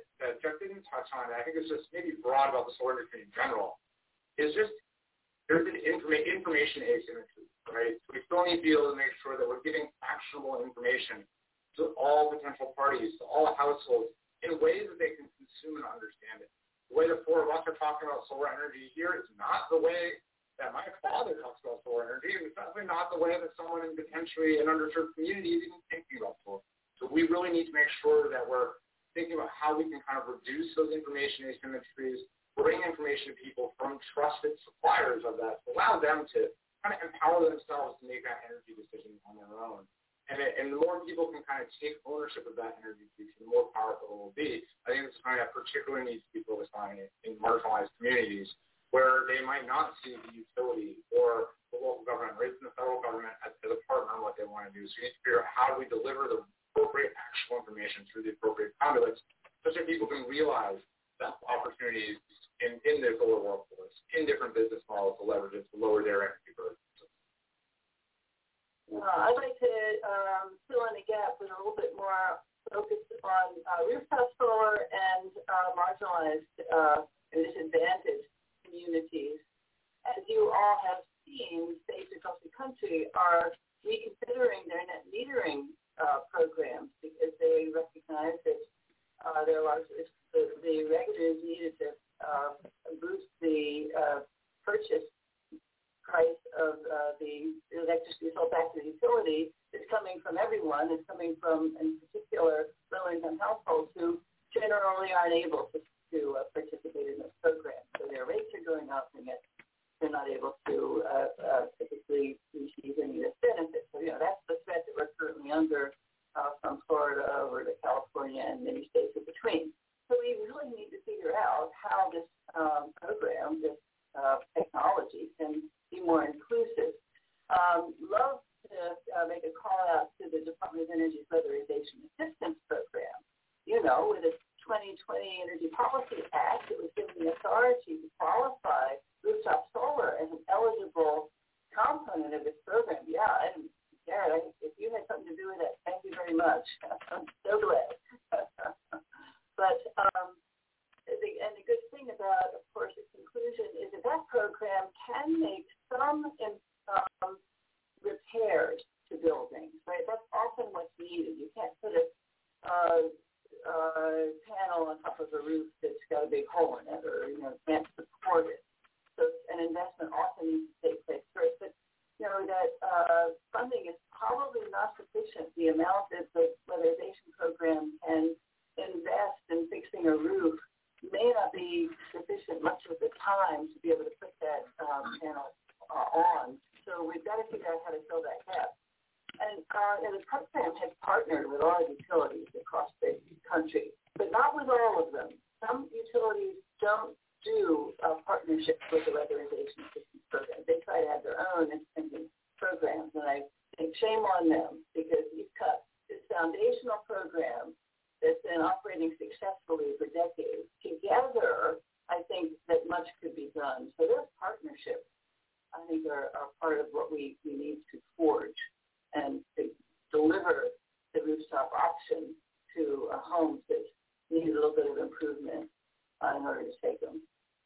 Jeff didn't touch on it, I think it's just maybe broad about the solar industry in general, is just there's an informa- information asymmetry, right? So we still need to be able to make sure that we're giving actionable information to all potential parties, to all households, in ways that they can consume and understand it. The way the four of us are talking about solar energy here is not the way that my father talks about solar energy. It's definitely not the way that someone in potentially an underserved community is even thinking about solar. So we really need to make sure that we're thinking about how we can kind of reduce those information asymmetries, bring information to people from trusted suppliers of that, to allow them to kind of empower themselves to make that energy decision on their own. And, it, and the more people can kind of take ownership of that energy future, the more powerful it will be. I think this is something that particularly needs to be focused on in, in marginalized communities, where they might not see the utility or the local government or even the federal government as, as a partner on what they want to do. So we need to figure out how do we deliver the appropriate actual information through the appropriate conduits such that people can realize that opportunities in, in their solar workforce, in different business models to leverage it to lower their energy burden. Uh, I'd like to um, fill in a gap with a little bit more focus on uh, rooftop solar and uh, marginalized uh, and disadvantaged communities. As you all have seen, states across the country are reconsidering their net metering uh, programs because they recognize that uh, there are large, the, the revenues needed to uh, boost the uh, purchase price of uh, the electricity sold back to the utility is coming from everyone. It's coming from, in particular, low-income households who generally aren't able to, to uh, participate in those programs. So their rates are going up, and yet they're not able to uh, uh, typically receive any of this benefit. So, you know, that's the threat that we're currently under uh, from Florida over to California and many states in between. So we really need to figure out how this um, program, this uh, technology can be more inclusive. Um, love to uh, make a call out to the Department of Energy's Weatherization Assistance Program. You know, with the twenty twenty Energy Policy Act, it was given the authority to qualify rooftop solar as an eligible component of this program. Yeah, and Garrett, if you had something to do with it, thank you very much. I'm so glad. But um, the, and the good thing about, of course, its inclusion is that that program can make some um, repairs to buildings, right? That's often what's needed. You can't put a uh, uh, panel on top of a roof that's got a big hole in it, or, you know, can't support it. So an investment often needs to take place first. But, you know, that uh, funding is probably not sufficient. The amount that the weatherization program can invest in fixing a roof may not be sufficient much of the time to be able to put that um, panel uh, on. So we've got to figure out how to fill that gap. And, uh, and the program has partnered with all utilities across the country, but not with all of them. Some utilities don't do uh, partnerships with the weatherization assistance program. They try to have their own independent programs, and I think shame on them because you've cut this foundational program that's been operating successfully for decades. Together, I think that much could be done. So those partnerships, I think, are, are part of what we, we need to forge and to deliver the rooftop option to uh, homes that need a little bit of improvement uh, in order to take them.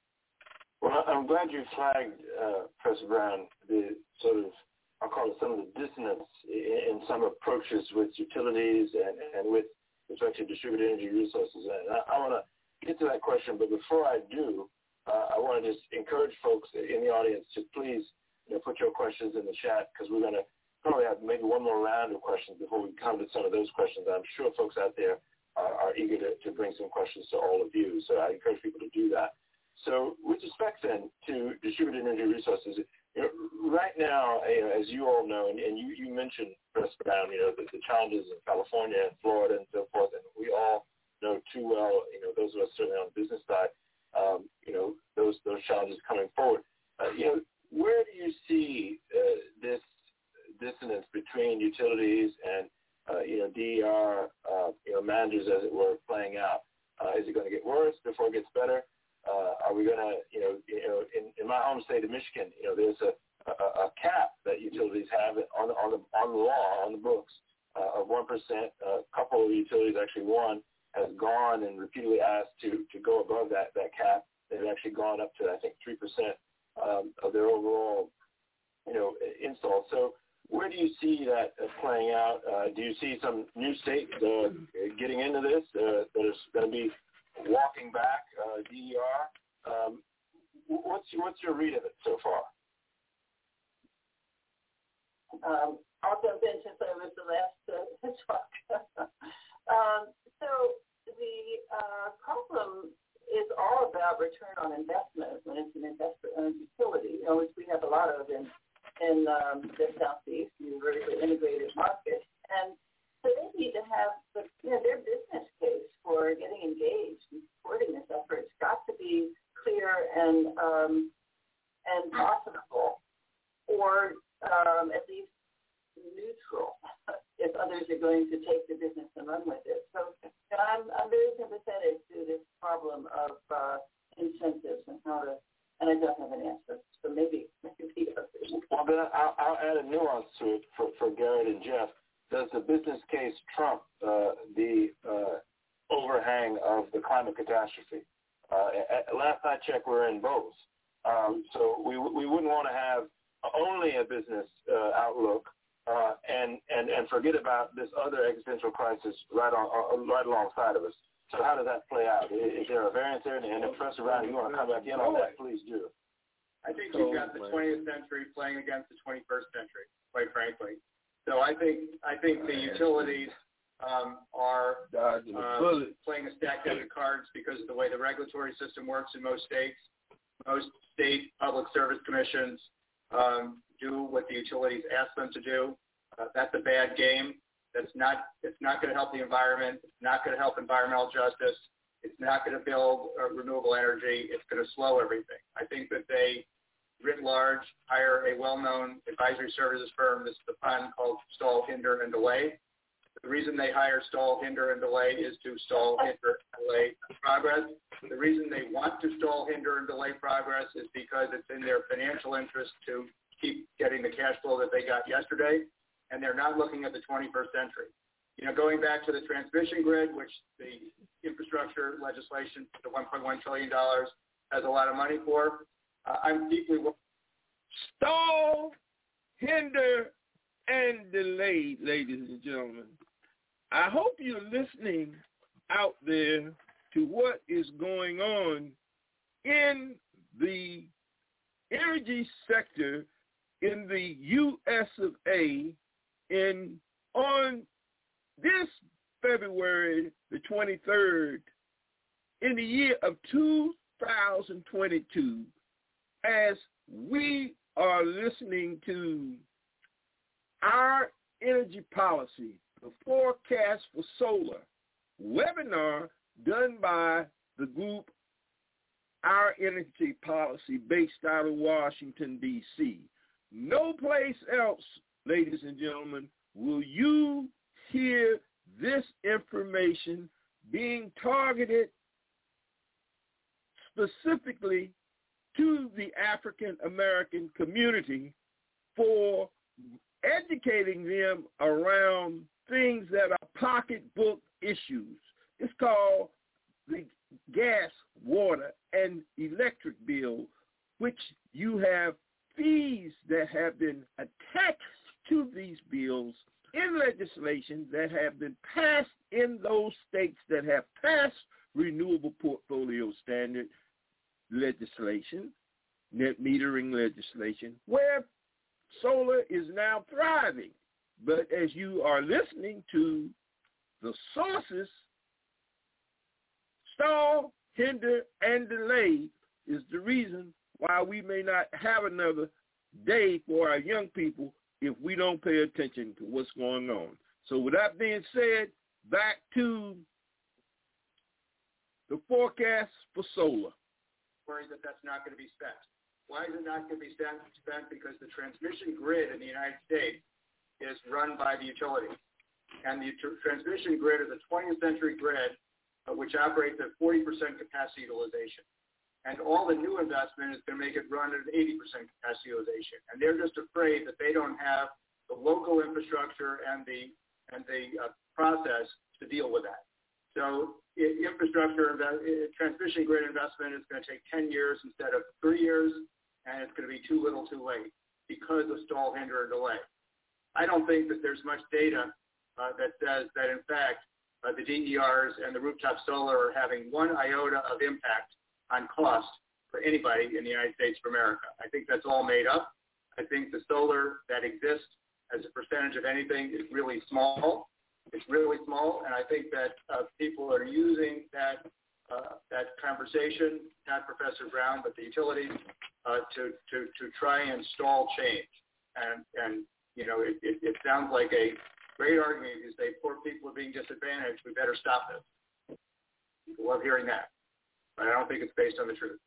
Well, I'm glad you flagged, uh, Professor Brown, the sort of, I'll call it some of the dissonance in, in some approaches with utilities and, and with respect to distributed energy resources. And I, I want to get to that question, but before I do, uh, I want to just encourage folks in the audience to please, you know, put your questions in the chat, because we're going to probably have maybe one more round of questions before we come to some of those questions. I'm sure folks out there are, are eager to, to bring some questions to all of you, so I encourage people to do that. So with respect then to distributed energy resources, you know, right now, you know, as you all know, and, and you, you mentioned, Professor Brown, you know, the, the challenges in California and Florida and so forth, and we all know too well, you know, those of us certainly on the business side, um, you know, those those challenges coming forward. Uh, you know, where do you see uh, this dissonance between utilities and, uh, you know, D E R, uh, you know, managers, as it were, playing out? Uh, is it going to get worse before it gets better? Uh, are we going to, you know, you know, in, in my home state of Michigan, you know, there's a, a, a cap that utilities have on on the on the law on the books uh, of one percent. A couple of utilities, actually one, has gone and repeatedly asked to, to go above that, that cap. They've actually gone up to, I think, three percent um, of their overall, you know, install. So where do you see that uh, playing out? Uh, do you see some new states uh, getting into this uh, that is going to be walking back uh, D E R? Um, what's, your, what's your read of it so far? Um, I'll jump in since I was the last uh, to talk. um, so the uh, problem is all about return on investment when it's an investor-owned utility, you know, which we have a lot of in, in um, the Southeast, in vertically integrated markets. And so they need to have the, you know, their business case for getting engaged and supporting this effort. It's got to be clear and um, and profitable, or um, at least neutral if others are going to take the business and run with it. So you know, I'm, I'm very sympathetic to this problem of uh, incentives and how to, and I don't have an answer. So maybe, maybe others. Well, then I'll, I'll add a nuance to it for, for Garrett and Jeff. Does the business case trump uh, the uh, overhang of the climate catastrophe? Uh, at, last I checked, we're in both. Um, so we we wouldn't want to have only a business uh, outlook uh, and, and, and forget about this other existential crisis right on uh, right alongside of us. So how does that play out? Is, is there a variance there? And if Professor Brown, you want to come back in on that, please do. I think you've got the twentieth century playing against the twenty-first century, quite frankly. So I think I think the utilities um, are uh, playing a stacked deck of cards because of the way the regulatory system works in most states. Most state public service commissions um, do what the utilities ask them to do. Uh, that's a bad game. That's not. It's not going to help the environment. It's not going to help environmental justice. It's not going to build uh, renewable energy. It's going to slow everything. I think that they, writ large, hire a well-known advisory services firm. This is the fund called Stall, Hinder, and Delay. The reason they hire Stall, Hinder, and Delay is to stall, hinder, and delay progress. The reason they want to stall, hinder, and delay progress is because it's in their financial interest to keep getting the cash flow that they got yesterday, and they're not looking at the twenty-first century. You know, going back to the transmission grid, which the infrastructure legislation, the one point one trillion dollars, has a lot of money for, uh, I'm deeply... Stall, hinder, and delay, ladies and gentlemen. I hope you're listening out there to what is going on in the energy sector in the U S of A in on this February the twenty-third in the year of two thousand twenty-two, as we are listening to Our Energy Policy, the Forecast for Solar webinar done by the group Our Energy Policy based out of Washington, D C No place else, ladies and gentlemen, will you hear this information being targeted specifically to the African American community for educating them around things that are pocketbook issues. It's called the gas, water, and electric bill, which you have fees that have been attached to these bills in legislation that have been passed in those states that have passed renewable portfolio standard legislation, net metering legislation, where solar is now thriving. But as you are listening to the sources, stall, hinder, and delay is the reason why we may not have another day for our young people if we don't pay attention to what's going on. So with that being said, back to the forecast for solar. Worried that that's not going to be spent. Why is it not going to be spent? Because the transmission grid in the United States is run by the utilities. And the tr- transmission grid is a twentieth century grid uh, which operates at forty percent capacity utilization. And all the new investment is going to make it run at an eighty percent capacity utilization. And they're just afraid that they don't have the local infrastructure and the and the uh, process to deal with that. So infrastructure, transmission grid investment is going to take ten years instead of three years, and it's going to be too little too late because of stall, hinder, and delay. I don't think that there's much data uh, that says that, in fact, uh, the D E Rs and the rooftop solar are having one iota of impact on cost for anybody in the United States of America. I think that's all made up. I think the solar that exists as a percentage of anything is really small. It's really small, and I think that uh, people are using that uh, that conversation, not Professor Brown, but the utilities, uh, to, to, to try and stall change. And, and you know, it, it, it sounds like a great argument. You say poor people are being disadvantaged. We better stop this. People love hearing that, but I don't think it's based on the truth.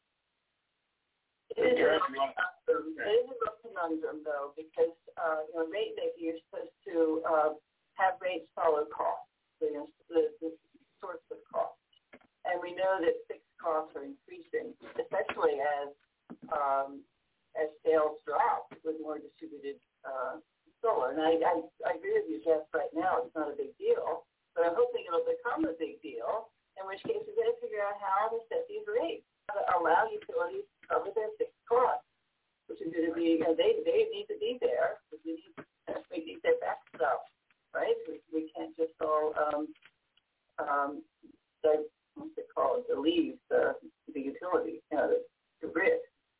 It is a real conundrum, though, because uh, you know, rate making, you're supposed to uh, have rates follow costs, so, you know, the, the source of cost. And we know that fixed costs are increasing, especially as um, as sales drop with more distributed uh, solar. And I, I, I agree with you, Jeff, right now it's not a big deal, but I'm hoping it'll become a big deal, in which case we've got to figure out how to set these rates, how to allow utilities to cover their fixed costs, which is going to be, you know, they, they need to be there, because we need, we need their backstop, right? We, we can't just all, um, um, the, what's it called, the leave the, the utility, you know, the, the grid.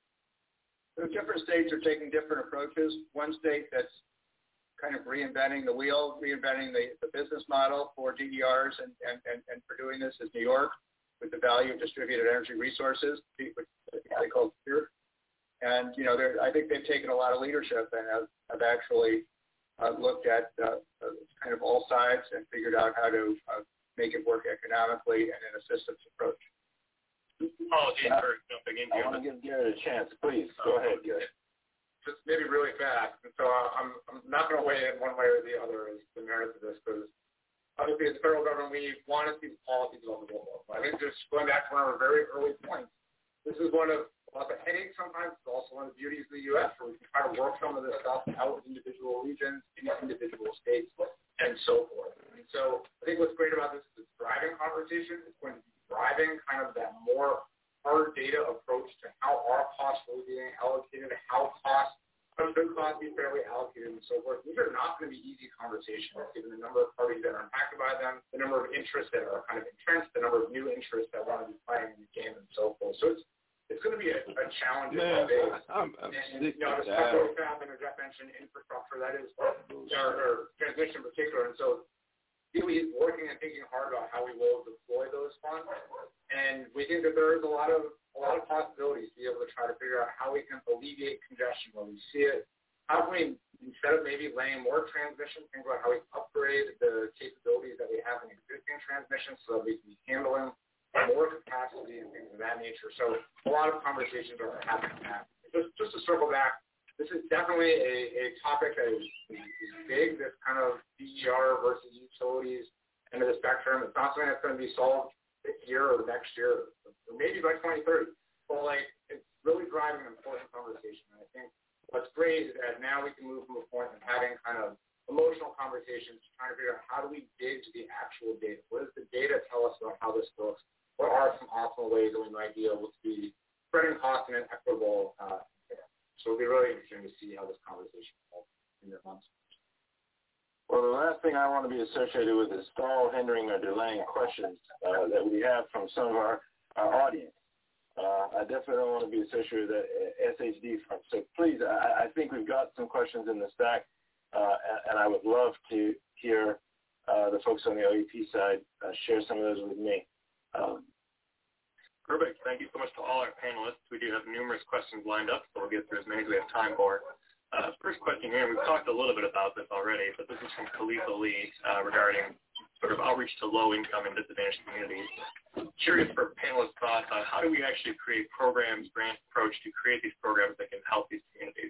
So different states are taking different approaches. One state that's kind of reinventing the wheel, reinventing the, the business model for D E Rs and, and, and, and for doing this is New York, with the value of distributed energy resources, which they call PURE. And, you know, I think they've taken a lot of leadership and have, have actually uh, looked at uh, kind of all sides and figured out how to uh, make it work economically and in a systems approach. Apologies yeah. for jumping in here. I want to give Garrett a chance. Please, go ahead, Garrett. Just maybe really fast. And so I'm, I'm not going to weigh in one way or the other as the merits of this, because obviously as the federal government, we want to see the policies on the local level. I think just going back to one of our very early points, this is one of a lot of headaches sometimes. It's also one of the beauties of the U S where we can try to work some of this stuff out in individual regions, in individual states, and so forth. And so I think what's great about this is it's driving conversation. It's going to be driving kind of that more hard data approach to how are costs really being allocated, how costs, how should costs be fairly allocated, and so forth. These are not going to be easy conversations, given the number of parties that are impacted by them, the number of interests that are kind of entrenched, the number of new interests that want to be playing in the game, and so forth. So it's it's going to be a, a challenging debate. I'm, I'm and, you know, the structural staffing, as Jeff mentioned, infrastructure, that is, or, or transmission in particular, and so really is working and thinking hard about how we will deploy those funds. And we think that there is a lot of a lot of possibilities to be able to try to figure out how we can alleviate congestion when we see it. How can we, instead of maybe laying more transmission, think about how we upgrade the capabilities that we have in existing transmission so that we can be handling more capacity and things of that nature. So a lot of conversations are happening now. Just, just to circle back, this is definitely a, a topic that is, is big, this kind of D E R versus utilities end of the spectrum. It's not something that's going to be solved this year or next year, or maybe by twenty thirty. But like, it's really driving an important conversation. And I think what's great is that now we can move from a point of having kind of emotional conversations, trying to figure out how do we dig to the actual data. What does the data tell us about how this looks? What are some optimal ways that we might be able to be spreading costs in an equitable uh, So it'll be really interesting to see how this conversation evolves in the months. Well, the last thing I want to be associated with is stall, hindering, or delaying questions uh, that we have from some of our, our audience. Uh, I definitely don't want to be associated with that S H D front. So please, I, I think we've got some questions in the stack, uh, and, and I would love to hear uh, the folks on the O E P side uh, share some of those with me. Um, Perfect. Thank you so much to all our panelists. We do have numerous questions lined up, so we'll get through as many as we have time for. Uh, first question here, we've talked a little bit about this already, but this is from Khalifa Lee uh, regarding sort of outreach to low-income and disadvantaged communities. Curious for panelists' thoughts on how do we actually create programs, grant approach to create these programs that can help these communities?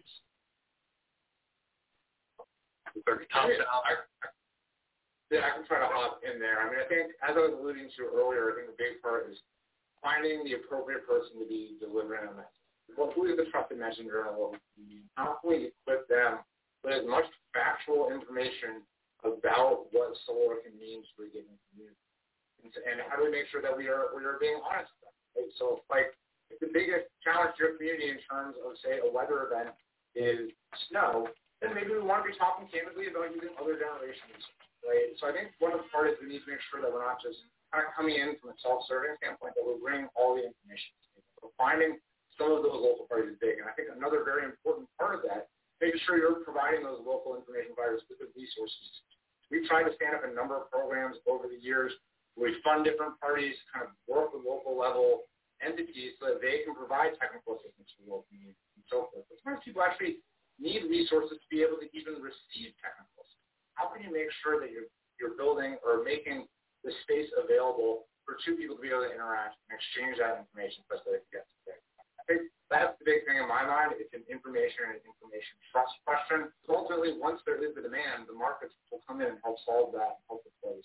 Yeah, I, yeah, I can try to hop in there. I mean, I think, as I was alluding to earlier, I think the big part is finding the appropriate person to be delivering a message. Well, who is the trusted messenger and what we need? How can we equip them with as much factual information about what solar can mean to a given community? And, and how do we make sure that we are we are being honest with them? Right? So, like, if the biggest challenge to your community in terms of, say, a weather event is snow, then maybe we want to be talking candidly about using other generations, right? So I think one of the part is we need to make sure that we're not just kind of coming in from a self-serving standpoint, that we're bringing all the information. So finding some of those local parties is big. And I think another very important part of that, making sure you're providing those local information providers with the resources. We've tried to stand up a number of programs over the years where we fund different parties, kind of work with local level entities so that they can provide technical assistance to local communities and so forth. But sometimes people actually need resources to be able to even receive technical assistance. How can you make sure that you're, you're building or making the space available for two people to be able to interact and exchange that information such that it gets there? I think that's the big thing in my mind. It's an information and an information trust question. So ultimately, once there is the demand, the markets will come in and help solve that and help replace.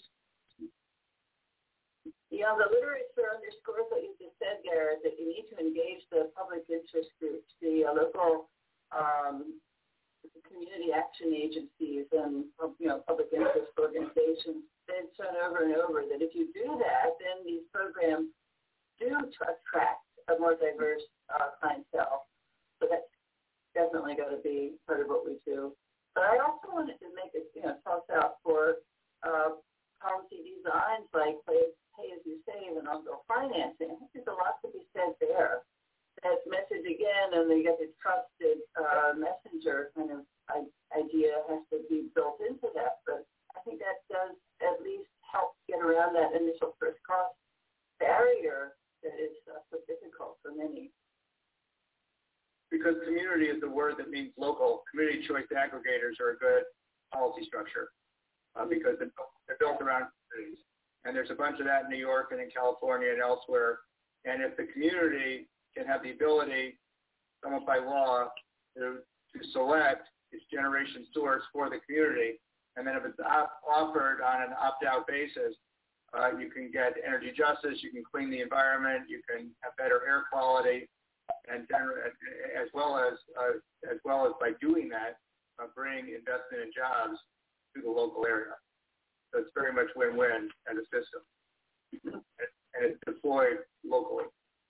Yeah, the literature underscores what you just said, Garrett, that you need to engage the public interest groups, the uh, local um, community action agencies and, you know, public interest organizations. They've shown over and over that if you do that, then these programs do attract a more diverse uh, clientele. So that's definitely going to be part of what we do. But I also wanted to make a, you know, toss out for uh, policy designs like pay, pay as you save and ongoing financing. I think there's a lot to be said there. That message again, and you get the trusted uh, messenger kind of idea has to be built into that. But I think that does at least help get around that initial first cost barrier that is uh, so difficult for many. Because community is the word that means local. Community choice aggregators are a good policy structure uh, because they're built around communities. And there's a bunch of that in New York and in California and elsewhere. And if the community can have the ability, almost by law, to, to select its generation source for the community, and then if it's op- offered on an opt-out basis, uh, you can get energy justice, you can clean the environment, you can have better air quality, and gener- as well as uh, as well as by doing that, uh, bring investment and jobs to the local area. So it's very much win-win as a system, and it's deployed locally.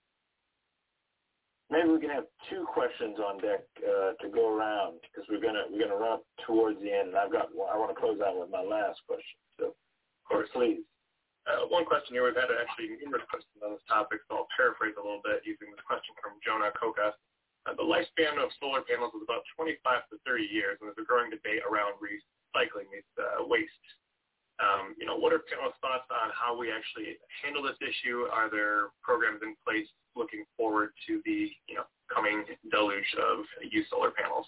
Maybe we can have two questions on deck uh, to go around because we're gonna we're gonna run up towards the end, and I've got I want to close out with my last question. So, of course, please. Uh, one question here. We've had actually numerous questions on this topic, so I'll paraphrase a little bit using this question from Jonah Koka. Uh, the lifespan of solar panels is about twenty-five to thirty years, and there's a growing debate around recycling these uh, waste. Um, you know, what are panelists' thoughts on how we actually handle this issue? Are there programs in place looking forward to the, you know, coming deluge of used solar panels?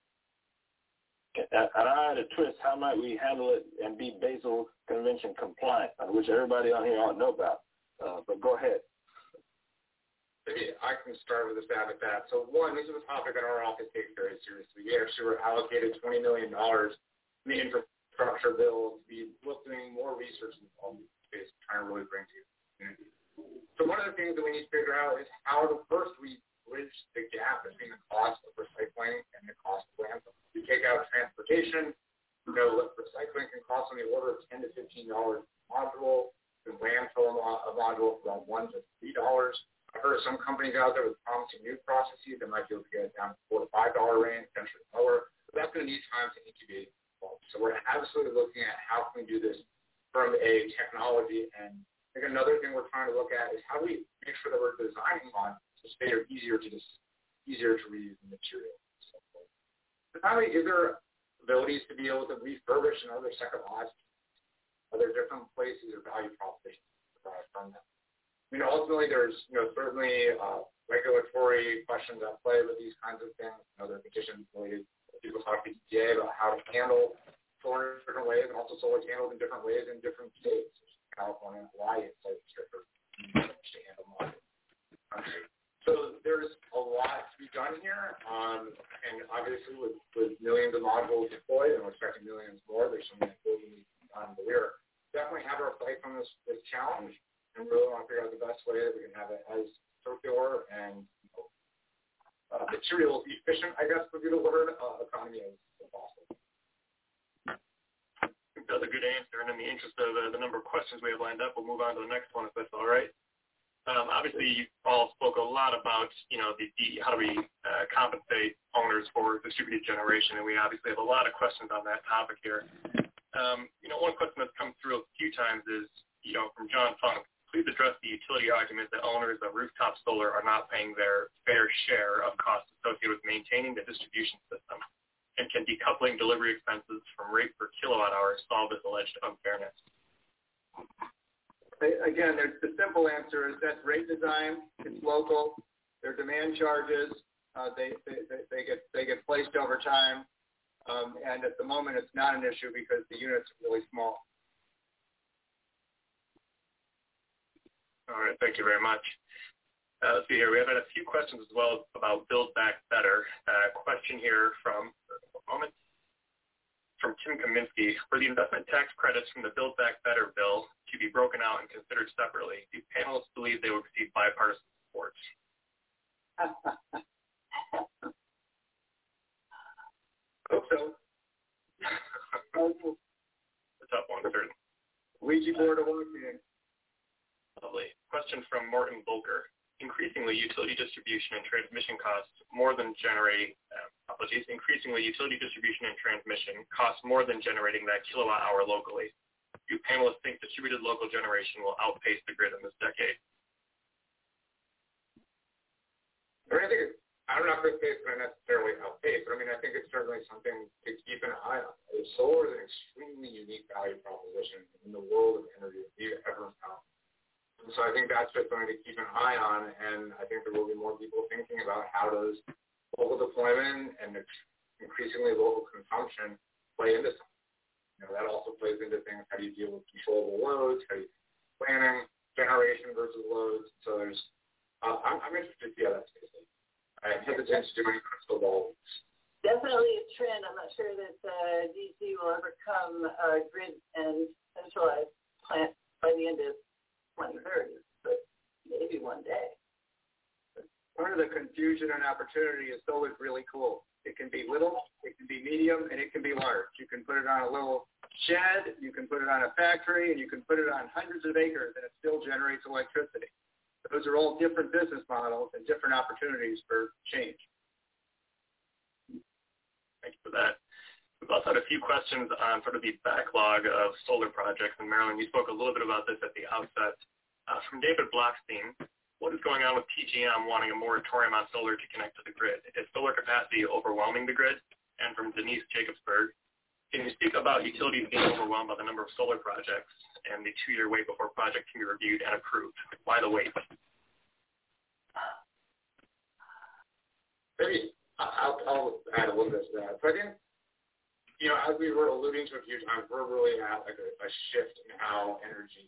And I had a twist. How might we handle it and be Basel Convention compliant, which everybody on here ought to know about? Uh, but go ahead. Maybe I can start with a stab at that. So one, this is a topic that our office takes very seriously. We actually were allocated twenty million dollars in the infrastructure bill to be doing more research in all these space, trying to really bring to the community. So one of the things that we need to figure out is how to first we bridge the gap between the cost of recycling and the cost of landfill. We take out transportation. You know, recycling can cost on the order of ten to fifteen dollars per module. The landfill a module for around one to three dollars. I've heard of some companies out there with promising new processes that might be able to get it down to four to five dollar range, potentially lower. But that's going to need time to incubate. So we're absolutely looking at how can we do this from a technology. And I think another thing we're trying to look at is how do we make sure that we're designing on so they are easier to just easier to reuse the material. So, but finally, is there abilities to be able to refurbish and other second lives? Are there different places or value propositions from them? I mean, ultimately, there's you know certainly uh, regulatory questions at play with these kinds of things. You know, there are petitions related. People talk to E P A about how to handle solar in different ways, and also solar is handled in different ways in different states. California and Hawaii, it's like stricter to handle models. So there's a lot to be done here, um, and obviously with, with millions of modules deployed, and we're expecting millions more, there's some improvement to be done. But we're definitely have our sights on this, this challenge, and really want to figure out the best way that we can have it as circular and you know, uh, materials efficient, I guess would be the word, uh, economy as possible. That's a good answer. And and in the interest of uh, the number of questions we have lined up, we'll move on to the next one if that's all right. Um, obviously, you all spoke a lot about, you know, the, the how do we uh, compensate owners for distributed generation, and we obviously have a lot of questions on that topic here. Um, you know, one question that's come through a few times is, you know, from John Funk, please address the utility argument that owners of rooftop solar are not paying their fair share of costs associated with maintaining the distribution system, and can decoupling delivery expenses from rate per kilowatt hour solve this alleged unfairness? Again, there's the simple answer is that's rate design. It's local. Their demand charges. Uh, they, they they get they get placed over time, um, and at the moment it's not an issue because the units are really small. All right, thank you very much. Uh, let's see here. We have had a few questions as well about Build Back Better. Uh, question here from a moment. From Tim Kaminsky, for the investment tax credits from the Build Back Better bill to be broken out and considered separately, do panelists believe they will receive bipartisan support? Hope so. A tough one, certainly. Ouija board of Washington. Lovely. Question from Morton Volker. Increasingly, utility distribution and transmission costs more than generating, uh, apologies, increasingly utility distribution and transmission costs more than generating that kilowatt hour locally. Do panelists think distributed local generation will outpace the grid in this decade? I mean, I think it's, I'm not going to say it's going to necessarily outpace, but I mean, I think it's certainly something to keep an eye on. Solar is an extremely unique value proposition in the world of energy that we've ever found. And so I think that's just something to keep an eye on, and I think there will be more people thinking about how does local deployment and increasingly local consumption play into something. You know, that also plays into things, how do you deal with controllable loads, how do you planning, generation versus loads. So there's, uh, I'm, I'm interested to see how that's going to be. I hesitate to do any crystal ball. Definitely a trend. I'm not sure that uh, D C will ever come uh, grid and centralized plant by the end of twenty thirty, but maybe one day. Part of the confusion and opportunity is solar is really cool. It can be little, it can be medium, and it can be large. You can put it on a little shed, you can put it on a factory, and you can put it on hundreds of acres, and it still generates electricity. Those are all different business models and different opportunities for change. Thank you for that. We've also had a few questions on sort of the backlog of solar projects. And Marilyn, you spoke a little bit about this at the outset. Uh, from David Blockstein, what is going on with P G M wanting a moratorium on solar to connect to the grid? Is solar capacity overwhelming the grid? And from Denise Jacobsberg, can you speak about utilities being overwhelmed by the number of solar projects and the two-year wait before project can be reviewed and approved? Why the wait? Maybe I'll, I'll add a little bit to that. So I think, you know, as we were alluding to a few times, we're really at like a, a shift in how energy.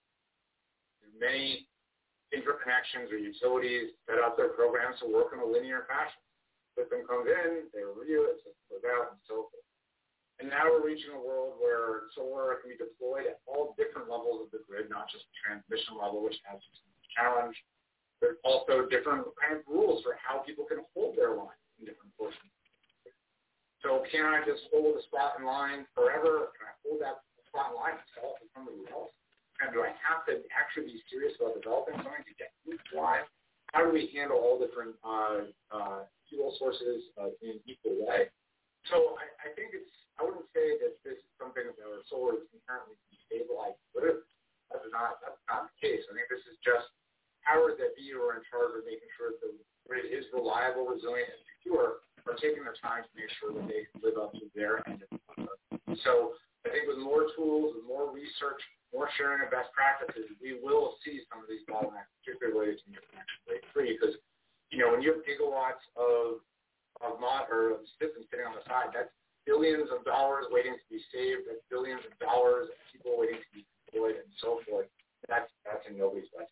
Many interconnections or utilities set up their programs to work in a linear fashion. System comes in, they review it, system goes out, and so forth. And now we're reaching a world where solar can be deployed at all different levels of the grid, not just the transmission level, which has some challenge. There's also different kind of rules for how people can hold their line in different portions. So can I just hold a spot in line forever? Can I hold that spot in line and sell it to somebody else? And do I have to actually be serious about developing something to get this line? How do we handle all different uh, uh, fuel sources uh, in an equal way? So I, I think it's, I wouldn't say that this is something that solar is inherently destabilized. That's not, that's not the case. I think this is just powers that be who are in charge of making sure that the grid is reliable, resilient, and secure are taking their time to make sure that they live up to their end of the contract. So I think with more tools, with more research, more sharing of best practices, we will see some of these bottlenecks, particularly related to interconnection rate three, because, you know, when you have gigawatts of of mod or of systems sitting on the side, that's billions of dollars waiting to be saved, that's billions of dollars of people waiting to be deployed, and so forth. That's that's in nobody's budget.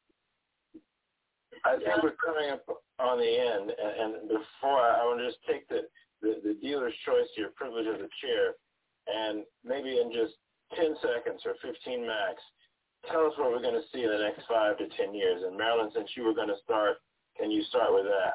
I think we're coming up on the end, and, and before I, I want to just take the, the, the dealer's choice here, privilege of the chair, and maybe in just ten seconds or fifteen max, tell us what we're going to see in the next five to ten years. And Marilyn, since you were going to start, can you start with that?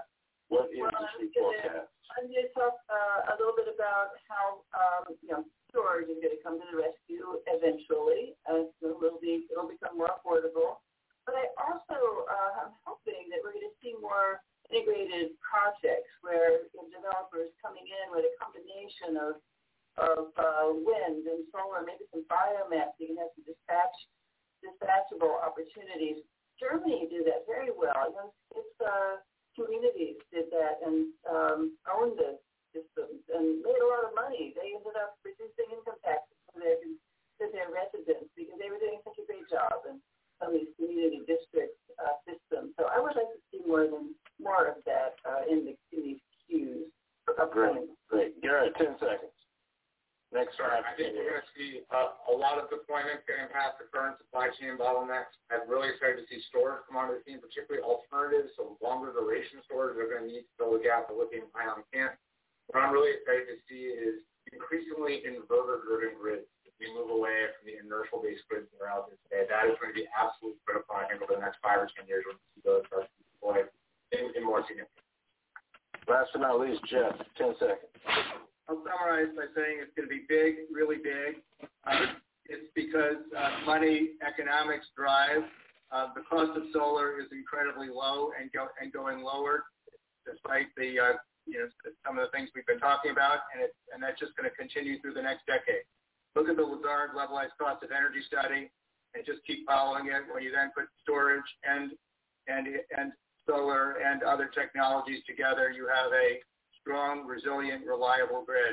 What well, industry I'm forecast? I'm going to talk uh, a little bit about how um, you know storage is going to come to the rescue eventually. Uh, so it'll be it'll become more affordable. But I also uh, am hoping that we're going to see more integrated projects where you know, developers coming in with a combination of of uh, wind and solar, maybe some biomass. You can have some dispatch, dispatchable opportunities. Germany did that very well. You know, its uh, communities did that and um, owned the systems and made a lot of money. They ended up reducing income taxes for their, for their residents because they were doing such a great job in some of these community district uh, systems. So I would like to see more than more of that uh, in, the, in these queues for upcoming. Great, great. Garrett, ten seconds. Next Sorry, I think we're going to see uh, a lot of deployments getting past the current supply chain bottlenecks. I'm really excited to see storage come onto the scene, particularly alternatives, so longer duration storage are going to need to fill the gap that lithium ion can't. What I'm really excited to see is increasingly inverter-driven grids. As we move away from the inertial-based grids that are out there today, that is going to be absolutely critical, I think, over the next five or ten years when we see those start to be deployed in, in more significant. Last but not least, Jeff, ten seconds. I'll summarize by saying it's going to be big, really big. Uh, it's because uh, money, economics drive. Uh, the cost of solar is incredibly low and go, and going lower, despite the uh, you know some of the things we've been talking about, and it, and that's just going to continue through the next decade. Look at the Lazard levelized cost of energy study, and just keep following it. When you then put storage and and and solar and other technologies together, you have a strong, resilient, reliable grid.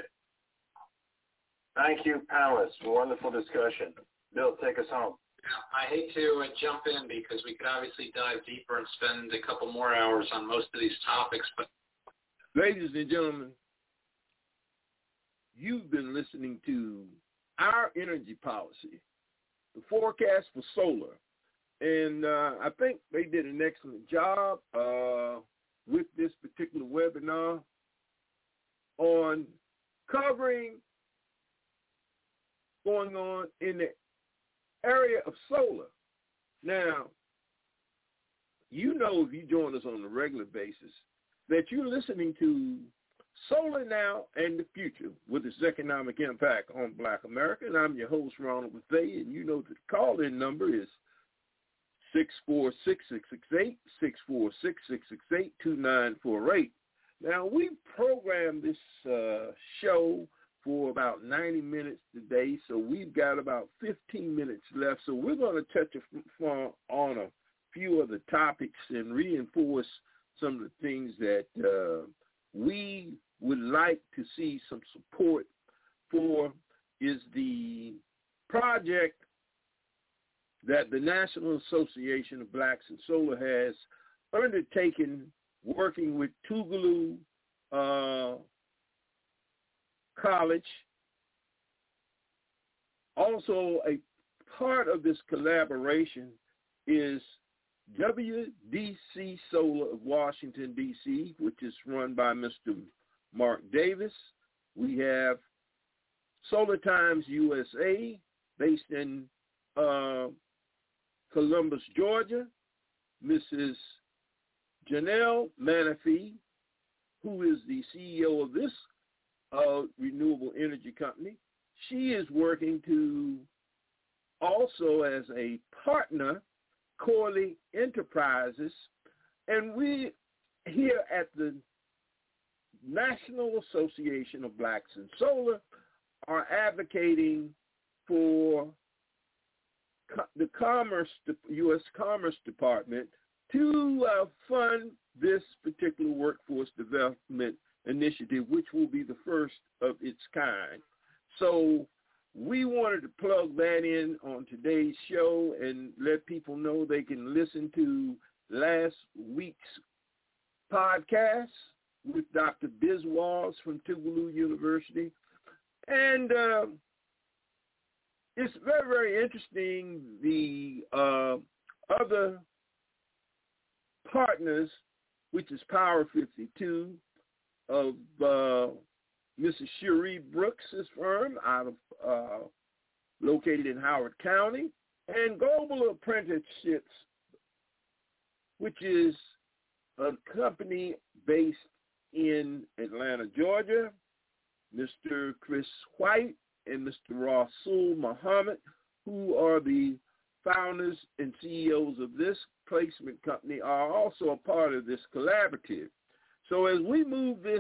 Thank you, panelists. Wonderful discussion. Bill, take us home. I hate to uh, jump in because we could obviously dive deeper and spend a couple more hours on most of these topics. But ladies and gentlemen, you've been listening to Our Energy Policy, the forecast for solar. And uh, I think they did an excellent job uh, with this particular webinar on covering going on in the area of solar. Now, you know if you join us on a regular basis that you're listening to Solar Now and the Future with its economic impact on Black America. And I'm your host, Ronald Bethea, and you know that the call-in number is six four six, six six eight, six four six, six six eight, two nine four eight. Now, we programmed this uh, show for about ninety minutes today, so we've got about fifteen minutes left. So we're going to touch on a few of the topics and reinforce some of the things that uh, we would like to see some support for is the project that the National Association of Blacks in Solar has undertaken working with Tougaloo uh, College. Also, a part of this collaboration is W D C Solar of Washington, D C, which is run by Mister Mark Davis. We have Solar Times U S A, based in uh, Columbus, Georgia. Missus Janelle Manafee, who is the C E O of this uh, renewable energy company. She is working to also as a partner, Corley Enterprises, and we here at the National Association of Blacks in Solar are advocating for the Commerce, U S Commerce Department to uh, fund this particular workforce development initiative, which will be the first of its kind. So we wanted to plug that in on today's show and let people know they can listen to last week's podcast with Doctor Biz Walls from Tougaloo University. And uh, it's very, very interesting, the uh, other partners, which is Power fifty-two of uh, Missus Cherie Brooks' firm out of uh, located in Howard County, and Global Apprenticeships, which is a company based in Atlanta, Georgia, Mister Chris White and Mister Rasul Muhammad, who are the founders and C E Os of this placement company, are also a part of this collaborative. So as we move this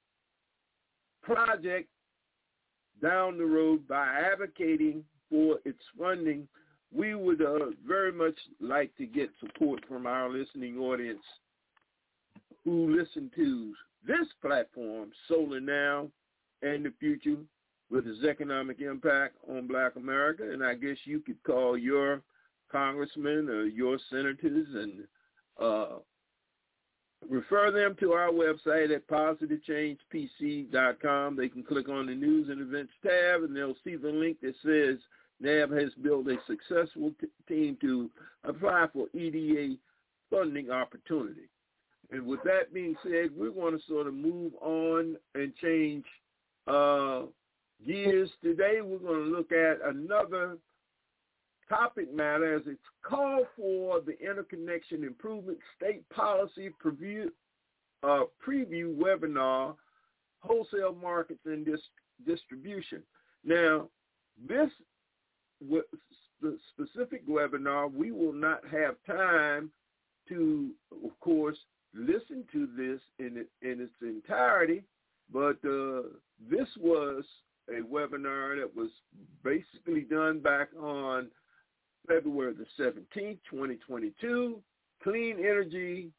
project down the road by advocating for its funding, we would uh, very much like to get support from our listening audience who listen to this platform, Solar Now and the Future, with its economic impact on Black America. And I guess you could call your congressmen or your senators and uh, refer them to our website at positive change p c dot com. They can click on the News and Events tab, and they'll see the link that says N A B has built a successful t- team to apply for E D A funding opportunity. And with that being said, we're going to sort of move on and change uh, gears. Today we're going to look at another topic matter as it's called for the Interconnection Improvement State Policy Preview, uh, Preview Webinar, Wholesale Markets and Dis- Distribution. Now, this w- the specific webinar, we will not have time to, of course, listen to this in it, in its entirety, but uh, this was a webinar that was basically done back on February the seventeenth, twenty twenty-two. Clean Energy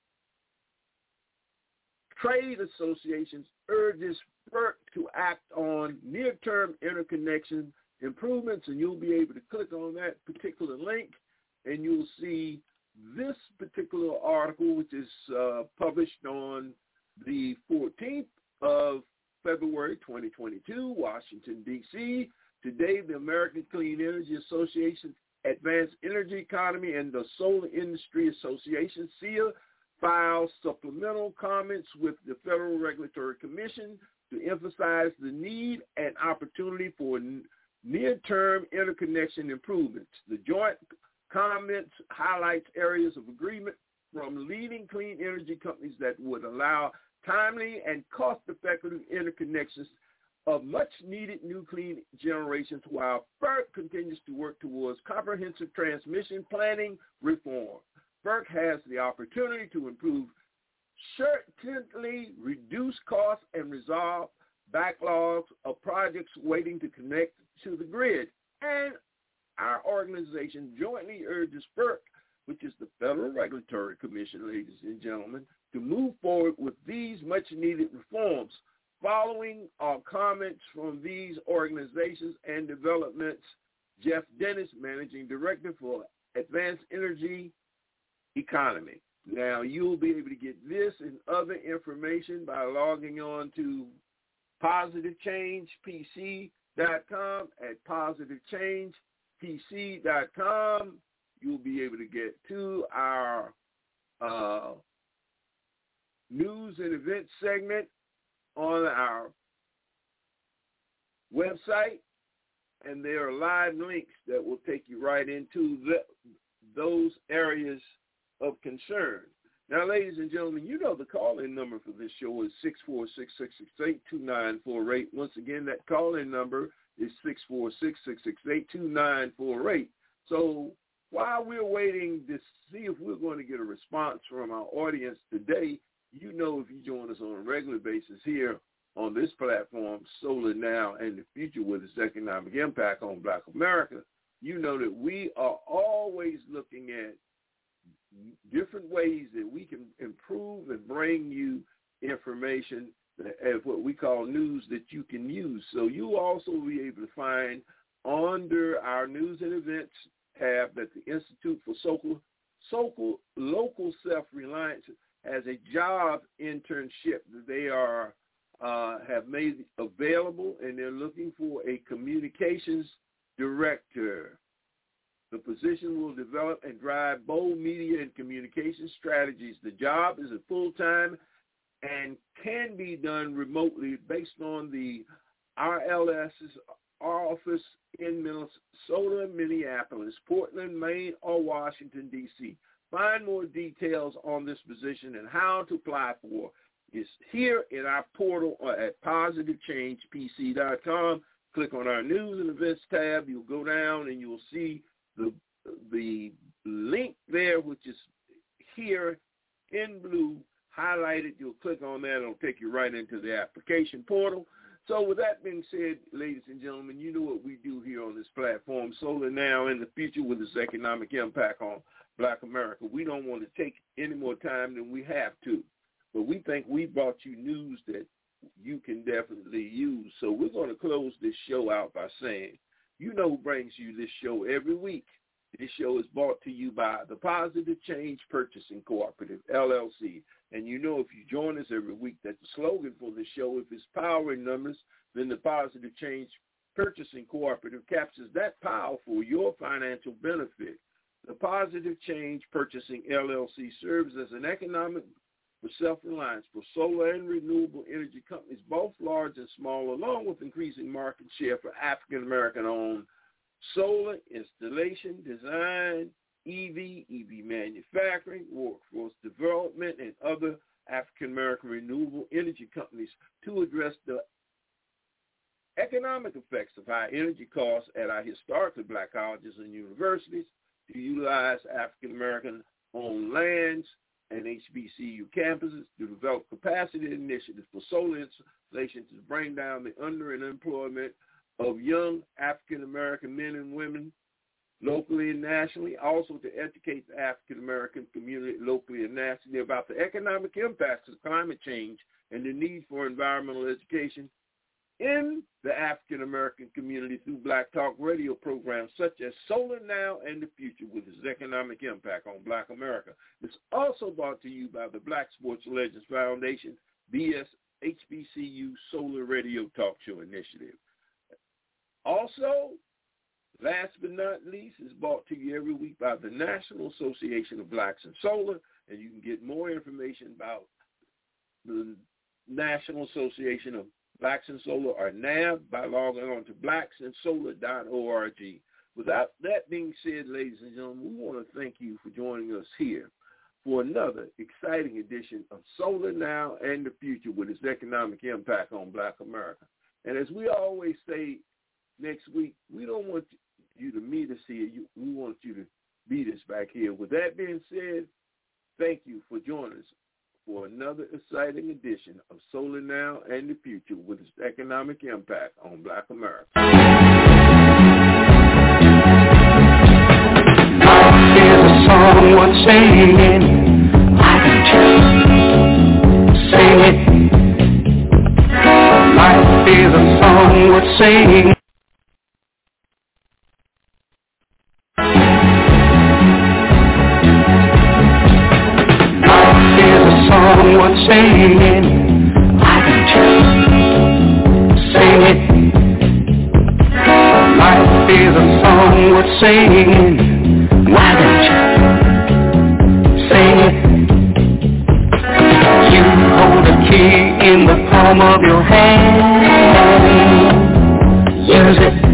Trade Associations urges FERC to act on near-term interconnection improvements, and you'll be able to click on that particular link, and you'll see this particular article, which is uh, published on the fourteenth of February twenty twenty-two, Washington, D C. Today, the American Clean Energy Association, Advanced Energy Economy, and the Solar Industry Association, S E A, filed supplemental comments with the Federal Regulatory Commission to emphasize the need and opportunity for n- near-term interconnection improvements. The joint comments highlights areas of agreement from leading clean energy companies that would allow timely and cost-effective interconnections of much-needed new clean generations, while FERC continues to work towards comprehensive transmission planning reform. FERC has the opportunity to improve, certainly reduce costs, and resolve backlogs of projects waiting to connect to the grid. And our organization jointly urges FERC, which is the Federal Regulatory Commission, ladies and gentlemen, to move forward with these much-needed reforms. Following are comments from these organizations and developments, Jeff Dennis, Managing Director for Advanced Energy Economy. Now, you'll be able to get this and other information by logging on to positive change p c dot com. At positive change p c dot com, you'll be able to get to our uh, news and events segment on our website, and there are live links that will take you right into the, those areas of concern. Now, ladies and gentlemen, you know the call-in number for this show is six four six, six six eight, two nine four eight. Once again, that call-in number is six four six, six six eight, two nine four eight. So while we're waiting to see if we're going to get a response from our audience today, you know, if you join us on a regular basis here on this platform, Solar Now and the Future, with its economic impact on Black America, you know that we are always looking at different ways that we can improve and bring you information as what we call news that you can use. So you'll also be able to find under our news and events tab that the Institute for Social, Social Local Self-Reliance has a job internship that they are uh, have made available, and they're looking for a communications director. The position will develop and drive bold media and communication strategies. The job is a full-time and can be done remotely based on the R L S's office in Minnesota, Minneapolis, Portland, Maine, or Washington, D C find more details on this position and how to apply for is here in our portal at positive change p c dot com. Click on our news and events tab. You'll go down and you'll see the the link there, which is here in blue, highlighted. You'll click on that. It'll take you right into the application portal. So with that being said, ladies and gentlemen, you know what we do here on this platform, Solar Now in the Future, with its economic impact on Black America. We don't want to take any more time than we have to, but we think we brought you news that you can definitely use. So we're going to close this show out by saying, you know who brings you this show every week. This show is brought to you by the Positive Change Purchasing Cooperative, L L C. And you know if you join us every week that the slogan for the show, if it's power in numbers, then the Positive Change Purchasing Cooperative captures that power for your financial benefit. The Positive Change Purchasing L L C serves as an economic for self-reliance for solar and renewable energy companies, both large and small, along with increasing market share for African-American-owned solar installation, design, E V, E V manufacturing, workforce development, and other African-American renewable energy companies to address the economic effects of high energy costs at our historically black colleges and universities, to utilize African-American-owned lands and H B C U campuses to develop capacity initiatives for solar installation to bring down the underemployment of young African-American men and women locally and nationally, also to educate the African-American community locally and nationally about the economic impacts of climate change and the need for environmental education in the African-American community through Black Talk radio programs such as Solar Now and the Future with its economic impact on Black America. It's also brought to you by the Black Sports Legends Foundation, B S H B C U Solar Radio Talk Show Initiative. Also, last but not least, is brought to you every week by the National Association of Blacks in Solar, and you can get more information about the National Association of Blacks in Solar, or N A B, by logging on to blacks in solar dot org. Without that being said, ladies and gentlemen, we want to thank you for joining us here for another exciting edition of Solar Now and the Future with its economic impact on Black America. And as we always say next week, we don't want you to meet us here. We want you to beat us back here. With that being said, thank you for joining us for another exciting edition of Solar Now and the Future with its economic impact on Black America. Life is a song worth singing. I can just sing it. Life is a song worth singing. Worth singing, I can just sing it. Life is a song worth singing, why don't you sing it? You hold the key in the palm of your hand, use it.